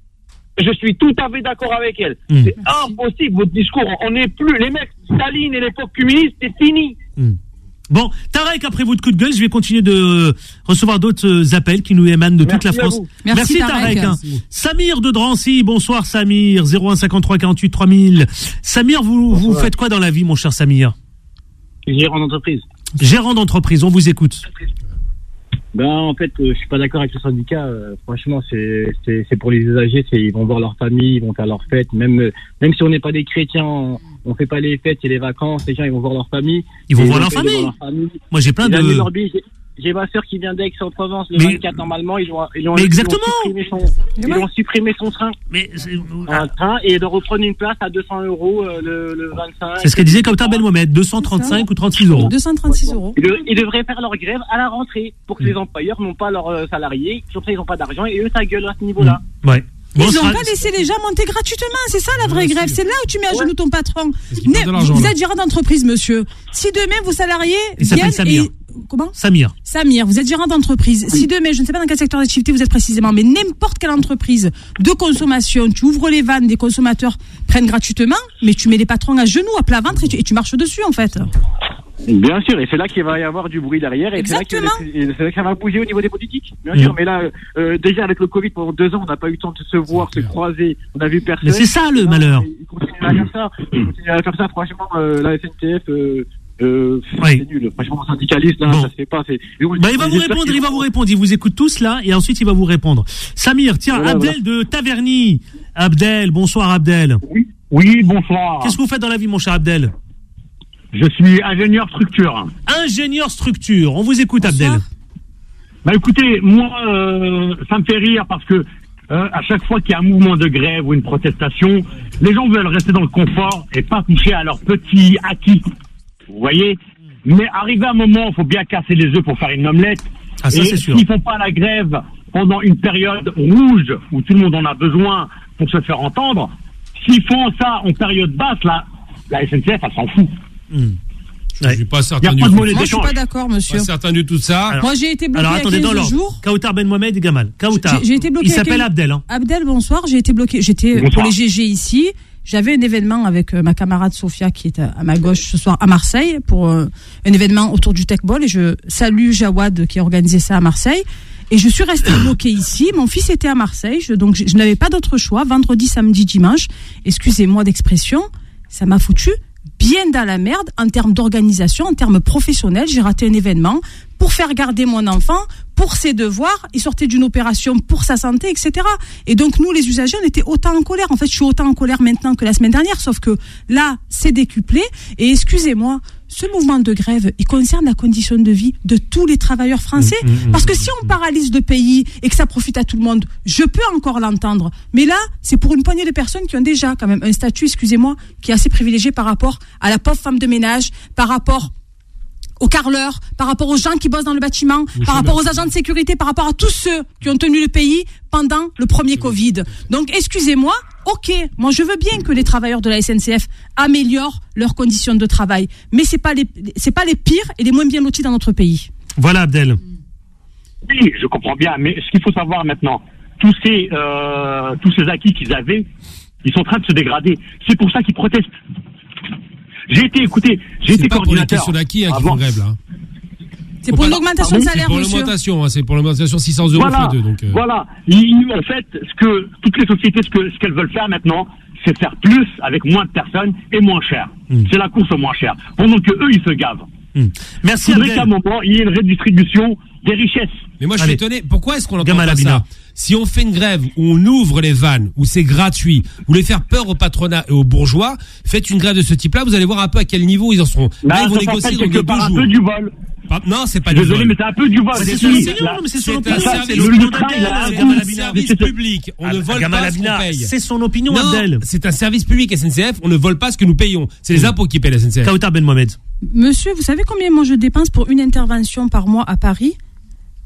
Je suis tout à fait d'accord avec elle. Mmh. C'est impossible, votre discours. On n'est plus, les mecs, Staline et l'époque communiste, c'est fini. Mmh. Bon, Tarek, après votre coup de gueule, je vais continuer de recevoir d'autres appels qui nous émanent de toute Merci la France. Merci, Merci Tarek. Tarek. Hein. Samir de Drancy, bonsoir Samir, zéro un cinquante-trois quarante-huit trois mille. Samir, vous, vous faites quoi dans la vie, mon cher Samir? Gérant d'entreprise. Gérant d'entreprise, on vous écoute. Ben, en fait, euh, je suis pas d'accord avec le syndicat. Euh, franchement, c'est, c'est, c'est pour les usagers. C'est, ils vont voir leur famille, ils vont faire leurs fêtes. Même, euh, même si on n'est pas des chrétiens, on, on fait pas les fêtes et les vacances. Les gens, ils vont voir leur famille. Ils vont voir leur famille. voir leur famille. Moi, j'ai plein ils de. Leur vie, j'ai, j'ai ma sœur qui vient d'Aix-en-Provence le mais... vingt-quatre. Normalement, ils ont, ils ont, mais exactement. Ils ont supprimé son, ils ont supprimé son train. Mais c'est... un train et de reprendre une place à deux cents euros euh, le, le vingt-cinq. C'est ce que disait Kautar Ben Mohamed, deux cent trente-cinq ou trente-six euros. deux cent trente-six euros. Ils, de, ils devraient faire leur grève à la rentrée pour que mmh. les employeurs n'ont pas leurs euh, salariés, comme ça ils n'ont pas d'argent et eux ça gueule à ce niveau-là. Mmh. Ouais. Bon, ils n'ont sera... pas laissé les gens monter gratuitement, c'est ça la vraie ouais, grève. C'est là où tu mets à genoux ton patron. Né, vous êtes gérant d'entreprise, monsieur. Si demain vos salariés il viennent Samir. et comment Samir. Samir, vous êtes gérant d'entreprise. Si demain, je ne sais pas dans quel secteur d'activité vous êtes précisément, mais n'importe quelle entreprise de consommation, tu ouvres les vannes, des consommateurs prennent gratuitement, mais tu mets les patrons à genoux, à plat ventre et tu, et tu marches dessus en fait. Bien sûr, et c'est là qu'il va y avoir du bruit derrière, et exactement. C'est là, que, c'est là que ça va bouger au niveau des politiques. Bien mmh. sûr, mais là, euh, déjà avec le Covid pendant deux ans, on n'a pas eu le temps de se voir, se croiser, on n'a vu personne. Mais c'est ça le là, malheur. Ils continuent à faire ça, ils continuent à faire ça. Franchement, euh, la S N C F, euh, euh, oui. c'est nul. Franchement, syndicaliste, là, bon. ça se fait pas. C'est... Bah, il va vous répondre, il va vous répondre. Il vous écoute tous là, et ensuite il va vous répondre. Samir, tiens, voilà, Abdel voilà. de Taverny. Abdel, bonsoir Abdel. Oui, oui, bonsoir. Qu'est-ce que vous faites dans la vie, mon cher Abdel? Je suis ingénieur structure. Ingénieur structure. On vous écoute, Abdel. Bah écoutez, moi, euh, ça me fait rire parce que euh, à chaque fois qu'il y a un mouvement de grève ou une protestation, les gens veulent rester dans le confort et pas toucher à leurs petits acquis. Vous voyez? Mais arrivé à un moment, il faut bien casser les œufs pour faire une omelette. Ah, ça, et c'est sûr. S'ils font pas la grève pendant une période rouge où tout le monde en a besoin pour se faire entendre, s'ils font ça en période basse, là, la S N C F, elle s'en fout. Mmh. Je ne suis pas certain du tout. Moi, je suis pas d'accord, monsieur. Pas certain du tout de ça. Alors, moi, j'ai été bloqué alors, attendez, il y a quinze dans jours. Kautar Ben Mohamed et Gamal. Kautar. J'ai, j'ai été bloqué. Il s'appelle Abdel. Hein. Abdel, bonsoir. J'ai été bloqué. J'étais bonsoir. Pour les G G ici. J'avais un événement avec euh, ma camarade Sophia qui est à, à ma gauche ce soir à Marseille pour euh, un événement autour du Tech Ball et je salue Jawad qui a organisé ça à Marseille. Et je suis restée bloquée ici. Mon fils était à Marseille, je, donc je, je n'avais pas d'autre choix. Vendredi, samedi, dimanche. Excusez-moi d'expression, ça m'a foutu bien dans la merde en termes d'organisation, en termes professionnels. J'ai raté un événement pour faire garder mon enfant, pour ses devoirs. Il sortait d'une opération pour sa santé, et cetera. Et donc, nous, les usagers, on était autant en colère. En fait, je suis autant en colère maintenant que la semaine dernière, sauf que là, c'est décuplé. Et excusez-moi, ce mouvement de grève, il concerne la condition de vie de tous les travailleurs français. Parce que si on paralyse le pays et que ça profite à tout le monde, je peux encore l'entendre. Mais là, c'est pour une poignée de personnes qui ont déjà quand même un statut, excusez-moi, qui est assez privilégié par rapport à la pauvre femme de ménage, par rapport aux carleurs, par rapport aux gens qui bossent dans le bâtiment, oui, par rapport aux agents de sécurité, par rapport à tous ceux qui ont tenu le pays pendant le premier Covid. Donc, excusez-moi, ok, moi je veux bien que les travailleurs de la S N C F améliorent leurs conditions de travail, mais c'est pas les, c'est pas les pires et les moins bien lotis dans notre pays. Voilà, Abdel. Oui, je comprends bien, mais ce qu'il faut savoir maintenant, tous ces, euh, tous ces acquis qu'ils avaient, ils sont en train de se dégrader. C'est pour ça qu'ils protestent. J'ai été, écoutez, j'ai c'est été pas coordinateur. C'est pour les questions d'acquis hein, qui font grève, là. C'est pour l'augmentation de salaire, monsieur. C'est pour l'augmentation, hein, c'est pour l'augmentation six cents euros voilà, fois deux. Donc, euh... voilà. Il, en fait, ce que toutes les sociétés, ce que ce qu'elles veulent faire maintenant, c'est faire plus avec moins de personnes et moins cher. Mm. C'est la course au moins cher. Pendant que eux, ils se gavent. Mm. Merci. Il faudrait qu'à un moment, il y ait une redistribution des richesses. Mais moi, je suis étonné. Pourquoi est-ce qu'on entend pas ça? Si on fait une grève où on ouvre les vannes, où c'est gratuit, vous voulez faire peur au patronat et aux bourgeois, faites une grève de ce type-là, vous allez voir un peu à quel niveau ils en seront. Bah, là, ils vont négocier dans deux jours. Un peu du vol. Non, c'est pas du vol. Désolé, mais c'est un peu du vol. C'est, c'est, c'est, c'est, non, mais c'est son c'est opinion. Un c'est service, le un service public. On ne vole pas ce qu'on paye. C'est son opinion, non, Abdel. C'est un service public S N C F. On ne vole pas ce que nous payons. C'est les impôts qui payent la S N C F. Kautar Ben Mohamed. Monsieur, vous savez combien moi je dépense pour une intervention par mois à Paris?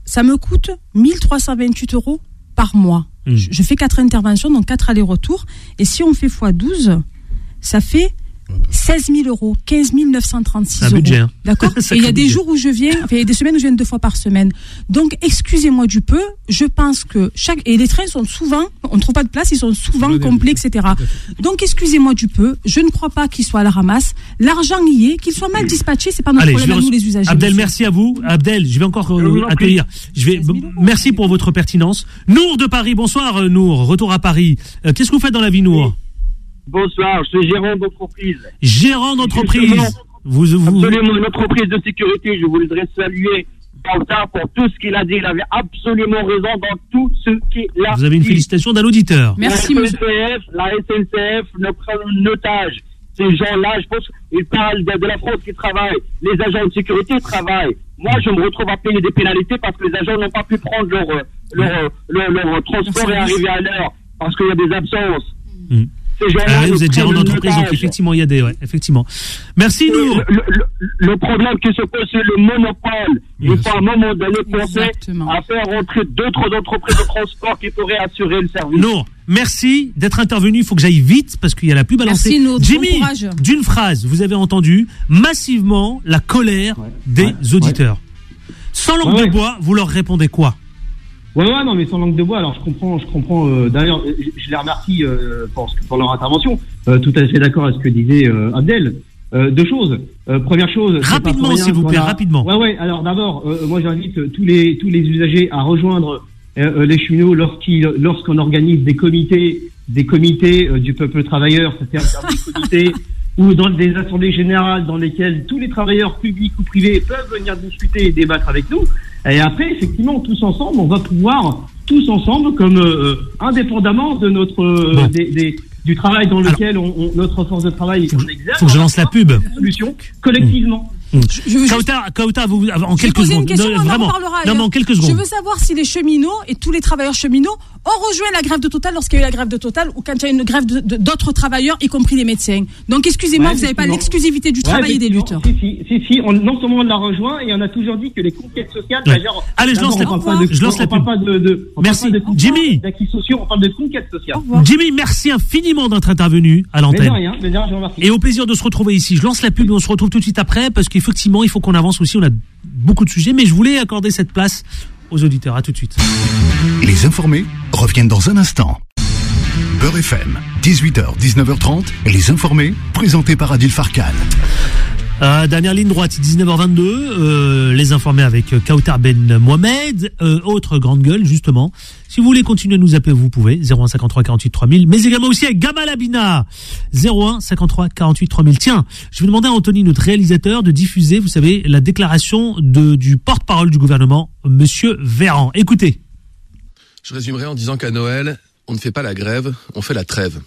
ça me coûte mille trois cent vingt-huit euros par mois. Mmh. Je, je fais quatre interventions, donc quatre allers-retours. Et si on fait fois douze, ça fait seize mille euros, quinze mille neuf cent trente-six euros. Un budget, hein. D'accord. Et il y a des budget. jours où je viens, enfin, il y a des semaines où je viens deux fois par semaine. Donc, excusez-moi du peu, je pense que chaque, et les trains sont souvent, on ne trouve pas de place, ils sont souvent complets, et cetera. Donc, excusez-moi du peu, je ne crois pas qu'ils soient à la ramasse. L'argent y est, qu'ils soient mal dispatchés, c'est pas notre Allez, problème à reçu... nous, les usagers. Abdel, merci à vous. Abdel, je vais encore euh, accueillir. Je vais, merci pour votre pertinence. Nour de Paris, bonsoir, euh, Nour. Retour à Paris. Euh, qu'est-ce que vous faites dans la vie, Nour? Bonsoir, je suis gérant d'entreprise. Gérant d'entreprise. Vous, vous, absolument, une entreprise de sécurité. Je voudrais saluer Kautar pour tout ce qu'il a dit. Il avait absolument raison dans tout ce qu'il a dit. Vous avez une félicitation d'un auditeur. Merci, la S N C F, la S N C F ne prend en otage ces gens-là. Je pense qu'ils parlent de, de la France qui travaille. Les agents de sécurité travaillent. Moi, je me retrouve à payer des pénalités parce que les agents n'ont pas pu prendre leur, leur, leur, leur, leur transport et arriver à l'heure parce qu'il y a des absences. Mmh. Ah oui, vous êtes gérant d'entreprise, donc effectivement, il y a des... Ouais, effectivement. Merci, Nour. Le, le, le problème qui se pose, c'est le monopole. Il faut à un moment donné penser à faire rentrer d'autres entreprises de transport qui pourraient assurer le service. Nour, merci d'être intervenu. Il faut que j'aille vite parce qu'il y a la pub à lancer. Merci, Nour. Jimmy, d'une phrase, vous avez entendu massivement la colère ouais. des ouais. auditeurs. Ouais. Sans langue ouais. de bois, vous leur répondez quoi? Ouais, ouais, non, mais sans langue de bois. Alors, je comprends, je comprends. Euh, d'ailleurs, je, je les remercie euh, pour, pour leur intervention. Euh, tout à fait d'accord avec ce que disait euh, Abdel. Euh, deux choses. Euh, première chose. Rapidement, s'il vous plaît, a... rapidement. Ouais, ouais. Alors, d'abord, euh, moi, j'invite tous les tous les usagers à rejoindre euh, les cheminots lorsqu'ils lorsqu'on organise des comités, des comités euh, du peuple travailleur, c'est-à-dire des comités ou dans des assemblées générales dans lesquelles tous les travailleurs publics ou privés peuvent venir discuter et débattre avec nous. Et après, effectivement, tous ensemble, on va pouvoir, tous ensemble, comme euh, indépendamment de notre euh, bon. des, des, du travail dans lequel Alors, on, on, notre force de travail faut, on exerce, faut que je lance la pub. Solution collectivement. Mmh. Kautar, Kautar, vous, en je quelques poser secondes. Une question, non, on vraiment. en reparlera non, mais en quelques secondes. Je veux savoir si les cheminots et tous les travailleurs cheminots ont rejoint la grève de Total lorsqu'il y a eu la grève de Total ou quand il y a eu une grève de, de, d'autres travailleurs, y compris les médecins. Donc, excusez-moi, ouais, vous n'avez pas l'exclusivité du ouais, travail et des luttes. Si, si, si, si on, non seulement on l'a rejoint et on a toujours dit que les conquêtes sociales, ouais. d'ailleurs. Allez, je lance la, de, je lance la pub. Pas de, de, merci, de Jimmy. D'acquis sociaux, on parle de conquêtes sociales. Jimmy, merci infiniment d'être intervenu à l'antenne. Mais de rien, mais de rien, je vous remercie. Et au plaisir de se retrouver ici. Je lance la pub et on se retrouve tout de suite après parce qu'effectivement, il faut qu'on avance aussi. On a beaucoup de sujets, mais je voulais accorder cette place aux auditeurs. À tout de suite. Les informés reviennent dans un instant. Beurre F M, dix-huit heures, dix-neuf heures trente, les informés, présentés par Adil Farkan. Euh, dernière ligne droite, dix-neuf heures vingt-deux, euh, les informés avec Kautar Ben Mohamed, euh, autre grande gueule justement. Si vous voulez continuer à nous appeler, vous pouvez, zéro un cinquante-trois quarante-huit trois mille, mais également aussi avec Gamal Abina, zéro un cinquante-trois quarante-huit trois mille. Tiens, je vais demander à Anthony, notre réalisateur, de diffuser, vous savez, la déclaration de, du porte-parole du gouvernement, Monsieur Véran. Écoutez. Je résumerai en disant qu'à Noël, on ne fait pas la grève, on fait la trêve.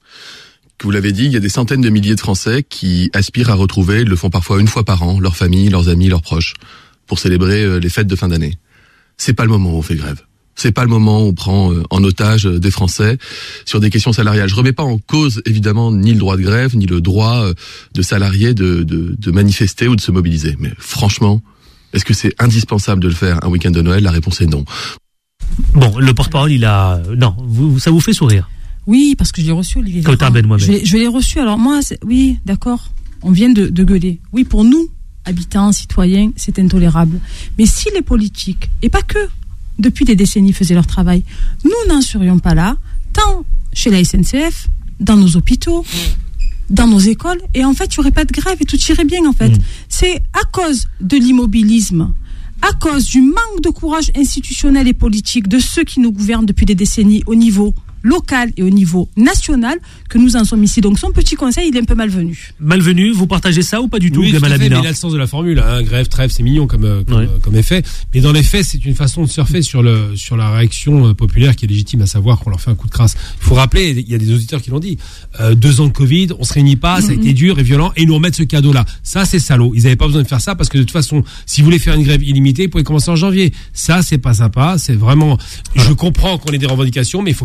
Que vous l'avez dit, il y a des centaines de milliers de Français qui aspirent à retrouver, ils le font parfois une fois par an, leur famille, leurs amis, leurs proches, pour célébrer les fêtes de fin d'année. C'est pas le moment où on fait grève. C'est pas le moment où on prend en otage des Français sur des questions salariales. Je remets pas en cause, évidemment, ni le droit de grève, ni le droit de salariés de, de, de manifester ou de se mobiliser. Mais franchement, est-ce que c'est indispensable de le faire un week-end de Noël? La réponse est non. Bon, le porte-parole, il a... Non, vous, ça vous fait sourire? Oui, parce que je l'ai reçu, Olivier. Kautar Ben Mohamed. Je, je l'ai reçu. Alors moi, c'est, oui, d'accord. On vient de, de gueuler. Oui, pour nous, habitants, citoyens, c'est intolérable. Mais si les politiques, et pas que, depuis des décennies faisaient leur travail, nous n'en serions pas là, tant chez la S N C F, dans nos hôpitaux, dans nos écoles, et en fait, il n'y aurait pas de grève et tout irait bien, en fait. Mmh. C'est à cause de l'immobilisme, à cause du manque de courage institutionnel et politique de ceux qui nous gouvernent depuis des décennies au niveau local et au niveau national que nous en sommes ici. Donc son petit conseil, il est un peu malvenu. Malvenu, vous partagez ça ou pas du tout? Oui, tout à fait, mais il a le sens de la formule. Hein. Grève, trêve, c'est mignon comme, comme, ouais. comme effet. Mais dans les faits, c'est une façon de surfer sur, le, sur la réaction populaire qui est légitime, à savoir qu'on leur fait un coup de crasse. Il faut rappeler, il y a des auditeurs qui l'ont dit, euh, deux ans de Covid, on se réunit pas, ça a été dur et violent, et ils nous remettent ce cadeau-là. Ça, c'est salaud. Ils n'avaient pas besoin de faire ça parce que de toute façon, si vous voulez faire une grève illimitée, vous pouvez commencer en janvier. Ça, c'est pas sympa. C'est vraiment, je comprends qu'on ait des revendications, mais il faut quand même respecter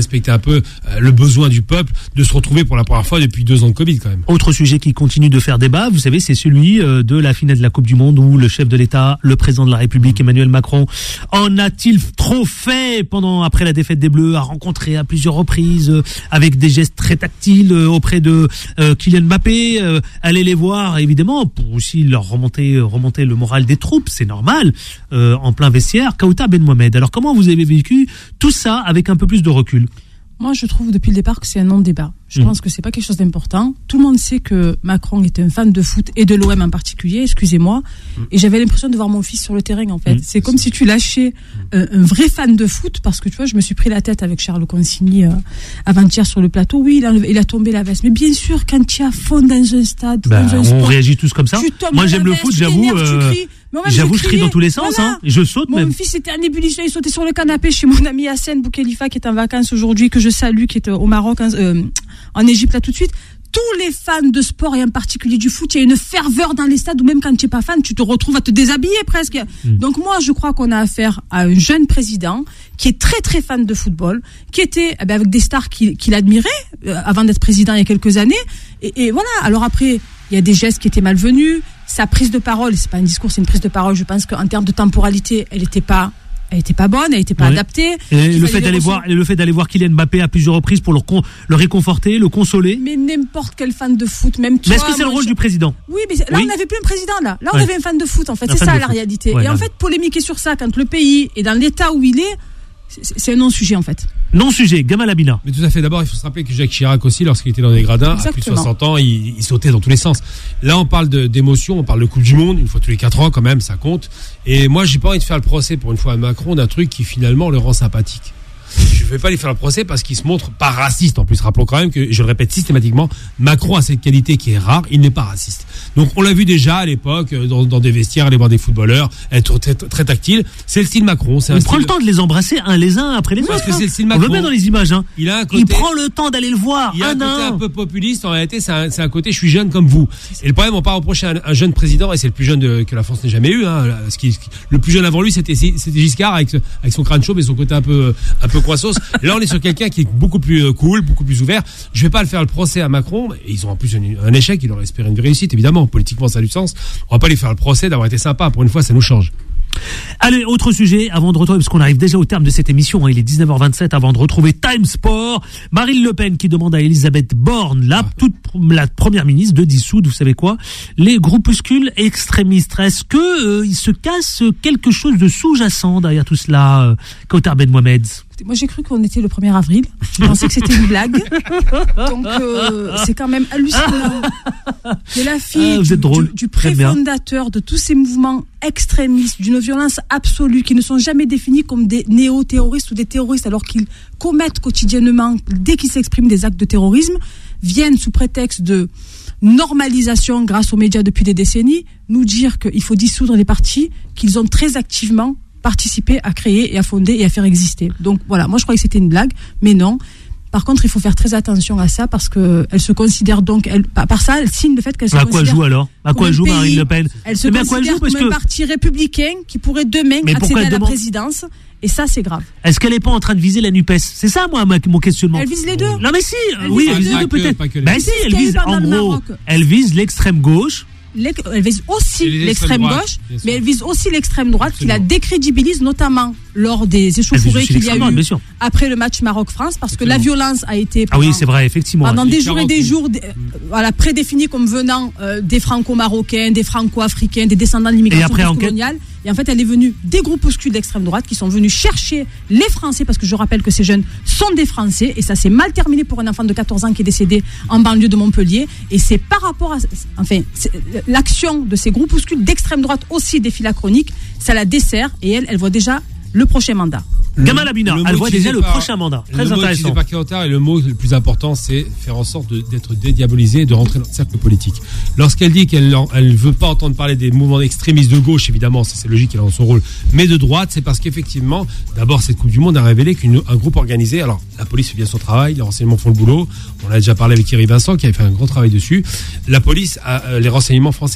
respecter un peu euh, le besoin du peuple de se retrouver pour la première fois depuis deux ans de Covid quand même. Autre sujet qui continue de faire débat, vous savez, c'est celui euh, de la finale de la Coupe du Monde où le chef de l'État, le président de la République, Emmanuel Macron, en a-t-il trop fait pendant après la défaite des Bleus, a rencontré à plusieurs reprises euh, avec des gestes très tactiles euh, auprès de euh, Kylian Mbappé, euh, aller les voir évidemment pour aussi leur remonter remonter le moral des troupes, c'est normal, euh, en plein vestiaire. Kauta Ben Mohamed, alors comment vous avez vécu tout ça avec un peu plus de recul? Moi, je trouve depuis le départ que c'est un non-débat. Je mmh. pense que c'est pas quelque chose d'important. Tout le monde sait que Macron était un fan de foot et de l'O M en particulier, excusez-moi. Mmh. Et j'avais l'impression de voir mon fils sur le terrain, en fait. Mmh. C'est comme si tu lâchais euh, un vrai fan de foot, parce que tu vois, je me suis pris la tête avec Charles Consigny euh, avant-hier sur le plateau. Oui, il a, il a tombé la veste. Mais bien sûr, quand tu as fond dans un stade, bah, dans un on sport, réagit tous comme ça. Moi, j'aime le foot, j'avoue. Euh, j'avoue, je crie dans tous les sens, voilà. hein. Et je saute mon même. Mon fils était en ébullition, il sautait sur le canapé chez mon ami Hassen Boukhelifa, qui est en vacances aujourd'hui, que je salue, qui est au Maroc, euh, en Égypte là tout de suite. Tous les fans de sport et en particulier du foot, il y a une ferveur dans les stades où même quand tu n'es pas fan, tu te retrouves à te déshabiller presque. Mmh. Donc moi, je crois qu'on a affaire à un jeune président qui est très très fan de football, qui était eh ben, avec des stars qu'il, qu'il admirait euh, avant d'être président il y a quelques années. Et, et voilà. Alors après, il y a des gestes qui étaient malvenus. Sa prise de parole, c'est pas un discours, c'est une prise de parole. Je pense qu'en termes de temporalité, elle n'était pas Elle était pas bonne, elle était pas oui. adaptée. Et le fait d'aller voir, le fait d'aller voir Kylian Mbappé à plusieurs reprises pour le, con, le réconforter, le consoler. Mais n'importe quel fan de foot, même toi. Mais est-ce que c'est le rôle je... du président? Oui, mais là oui. on n'avait plus un président là. Là on ouais. avait un fan de foot en fait. Un c'est ça la foot. réalité. Ouais, Et là. en fait, polémiquer sur ça quand le pays est dans l'état où il est, c'est, c'est un non-sujet en fait. Non-sujet, Gamal Abina. Mais tout à fait. D'abord, il faut se rappeler que Jacques Chirac aussi, lorsqu'il était dans les gradins, Exactement. à plus de soixante ans, il, il sautait dans tous les sens. Là, on parle de, d'émotion, on parle de Coupe du Monde, une fois tous les quatre ans quand même, ça compte. Et moi, j'ai pas envie de faire le procès pour une fois à Macron d'un truc qui finalement le rend sympathique. Je ne vais pas lui faire le procès parce qu'il se montre pas raciste. En plus, rappelons quand même que, je le répète systématiquement, Macron a cette qualité qui est rare, il n'est pas raciste. Donc on l'a vu déjà à l'époque, dans, dans des vestiaires, aller voir des footballeurs, être très, très tactile. C'est le style Macron. C'est il un prend style... le temps de les embrasser un les uns après les autres. Parce que c'est le style Macron. On le met dans les images. Hein. Il, a un côté... il prend le temps d'aller le voir. Il a un, un côté un. un peu populiste. En réalité, c'est un, c'est un côté je suis jeune comme vous. Et le problème, on ne peut pas reprocher à un, un jeune président, et c'est le plus jeune de, que la France n'ait jamais eu. Hein. Ce qui, le plus jeune avant lui, c'était, c'était Giscard avec, avec son crâne chauve et son côté un peu, un peu croissos. Là, on est sur quelqu'un qui est beaucoup plus cool, beaucoup plus ouvert. Je vais pas le faire le procès à Macron. Ils ont en plus un, un échec. Ils auraient espéré une réussite, évidemment. Politiquement, ça a du sens. On va pas lui faire le procès d'avoir été sympa. Pour une fois, ça nous change. Allez, autre sujet, avant de retrouver, parce qu'on arrive déjà au terme de cette émission, hein, il est dix-neuf heures vingt-sept, avant de retrouver Time Sport, Marine Le Pen qui demande à Elisabeth Borne, la, toute, la première ministre, de dissoudre, vous savez quoi, les groupuscules extrémistes. Est-ce que euh, il se casse quelque chose de sous-jacent derrière tout cela, euh, Kautar Ben Mohamed? Moi, j'ai cru qu'on était le premier avril. Je pensais que c'était une blague. Donc, euh, c'est quand même hallucinant. C'est la fille ah, vous êtes drôle. du, du préfondateur de tous ces mouvements extrémistes, d'une violence absolue, qui ne sont jamais définis comme des néo-terroristes ou des terroristes, alors qu'ils commettent quotidiennement, dès qu'ils s'expriment, des actes de terrorisme, viennent sous prétexte de normalisation grâce aux médias depuis des décennies, nous dire qu'il faut dissoudre les partis qu'ils ont très activement participer à créer et à fonder et à faire exister. Donc voilà, moi je croyais que c'était une blague, mais non. Par contre, il faut faire très attention à ça parce que elle se considère donc, elle, par ça, elle signe le fait qu'elle se à considère. À quoi elle joue alors? À quoi elle joue Marine Le Pen? Elle se mais considère elle joue parce comme que... un parti républicain qui pourrait demain mais accéder à la demande... présidence. Et ça, c'est grave. Est-ce qu'elle n'est pas en train de viser la NUPES? C'est ça, moi, mon questionnement. Elle vise les deux. Non, mais si. Elle oui, elle vise les deux, peut-être. Ben si, elle vise, en gros, elle vise l'extrême gauche. Elle vise aussi l'extrême gauche, mais elle vise aussi l'extrême droite qui la décrédibilise, notamment lors des échauffourées qu'il y a eu après le match Maroc-France, parce que la violence a été ah oui, c'est vrai, effectivement, pendant des jours et des jours euh, voilà, prédéfinie comme venant euh, des franco-marocains, des franco-africains, des descendants de l'immigration postcoloniale. Et en fait, elle est venue des groupuscules d'extrême droite qui sont venus chercher les Français, parce que je rappelle que ces jeunes sont des Français, et ça s'est mal terminé pour un enfant de quatorze ans qui est décédé en banlieue de Montpellier. Et c'est par rapport à, enfin, l'action de ces groupuscules d'extrême droite aussi des philachroniques, ça la dessert, et elle, elle voit déjà le prochain mandat. Gamal Abina, elle voit déjà le par, prochain mandat. Très le intéressant. Mot par Kautar, et le mot le plus important, c'est faire en sorte de, d'être dédiabolisé et de rentrer dans le cercle politique. Lorsqu'elle dit qu'elle ne veut pas entendre parler des mouvements extrémistes de gauche, évidemment, ça, c'est logique, elle a dans son rôle, mais de droite, c'est parce qu'effectivement, d'abord, cette Coupe du Monde a révélé qu'un groupe organisé, alors la police fait bien son travail, les renseignements font le boulot, on a déjà parlé avec Thierry Vincent qui avait fait un gros travail dessus, la police, a, les renseignements français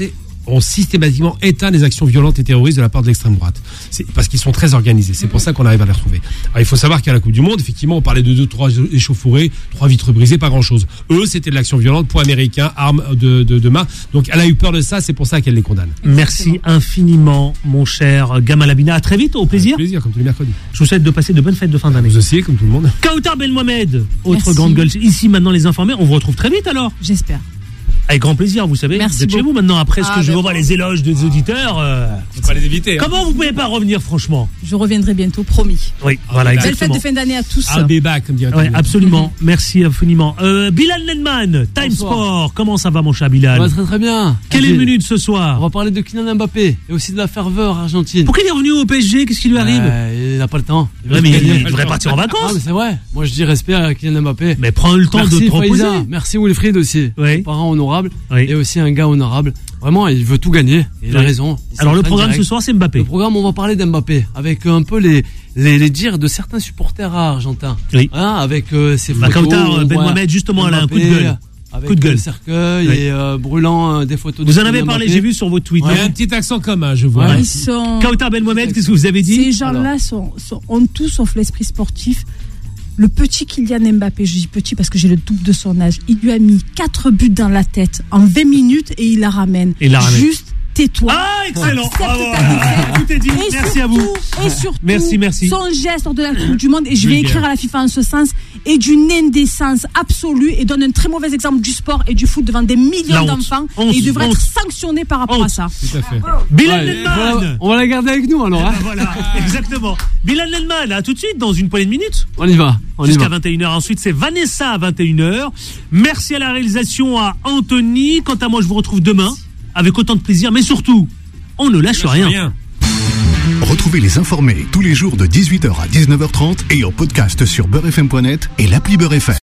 ont systématiquement éteint les actions violentes et terroristes de la part de l'extrême droite. C'est parce qu'ils sont très organisés. C'est pour ça qu'on arrive à les retrouver. Alors, il faut savoir qu'à la Coupe du Monde, effectivement, on parlait de deux, trois échauffourées, trois vitres brisées, pas grand-chose. Eux, c'était de l'action violente, poids américain, armes de, de, de main. Donc, elle a eu peur de ça, c'est pour ça qu'elle les condamne. Merci infiniment, mon cher Gamal Abina. À très vite, au plaisir. Avec plaisir, comme tous les mercredis. Je vous souhaite de passer de bonnes fêtes de fin d'année. Vous aussi, comme tout le monde. Kautar Ben Mohamed, autre Merci. grande gueule. Ici, maintenant, les informés. On vous retrouve très vite alors. J'espère. Avec grand plaisir, vous savez. Merci vous êtes chez beaucoup. vous maintenant. Après ce Ah, que je ben vais voir bon. les éloges des auditeurs. Euh... Faut pas les éviter. Hein. Comment vous pouvez pas revenir, franchement? Je reviendrai bientôt, promis. Oui, voilà, Belle exactement. fête de fin d'année à tous. I'll be back, comme dirait Ouais, absolument. Merci infiniment. Euh, Bilal Nenman, Time Bonsoir. Sport. Comment ça va, mon cher Bilal? Ça va très très bien. Quel est le menu de ce soir? On va parler de Kylian Mbappé et aussi de la ferveur argentine. Pourquoi il est revenu au P S G? Qu'est-ce qui lui arrive? Euh, Il n'a pas le temps. Il, Ouais, mais il, gagner. il devrait partir en Ah, vacances. mais c'est vrai. Moi je dis respect à Kylian Mbappé. Mais prends le temps Merci de te reposer. Faiza. Merci Wilfried aussi. Oui. Parent honorable. Oui. Et aussi un gars honorable. Vraiment, il veut tout gagner. Et il a Oui. raison. Il Alors le s'entraîne programme direct. ce soir, c'est Mbappé. Le programme, on va parler d'Mbappé avec un peu les, les, les dires de certains supporters argentins. Oui. Hein, avec euh, ses Bah, photos. Kautar Ben ouais, Mohamed, justement, elle a un coup de Mbappé, gueule. Avec Coup de gueule. le cercueil Oui. et euh, brûlant euh, des photos de Vous en Kylian avez parlé, Mbappé. j'ai vu sur votre tweet. Il y a un petit accent commun, je vois. Ouais. Ils sont... Kautar Ben Mohamed, qu'est-ce que vous avez dit? Ces gens-là sont, sont, ont tout sauf l'esprit sportif. Le petit Kylian Mbappé, je dis petit parce que j'ai le double de son âge, il lui a mis quatre buts dans la tête en vingt minutes et il la ramène. Il la ramène. Juste tais-toi. Ah, excellent. Accepte Bravo. ta défaite. Tout est dit. Et Merci surtout, à vous. Et surtout, Merci, merci. son geste lors de la Coupe du Monde, et je vais Vulgaire. écrire à la FIFA en ce sens, est d'une indécence absolue et donne un très mauvais exemple du sport et du foot devant des La millions honte. d'enfants. Honte. Et il devrait Honte. être sanctionné par rapport Honte. à ça. Tout à fait. Bilal Ouais, Nenman. voilà, on va la garder avec nous alors. Eh Hein. ben voilà, exactement. Bilal Nenman, à tout de suite dans une poignée de minutes. On y va. On y Jusqu'à va. vingt et une heures. Ensuite, c'est Vanessa à vingt et une heures. Merci à la réalisation à Anthony. Quant à moi, je vous retrouve demain avec autant de plaisir, mais surtout, on ne lâche, Lâche rien. rien. Retrouvez les informés tous les jours de dix-huit heures à dix-neuf heures trente et en podcast sur beurre f m point net et l'appli Beurre F M.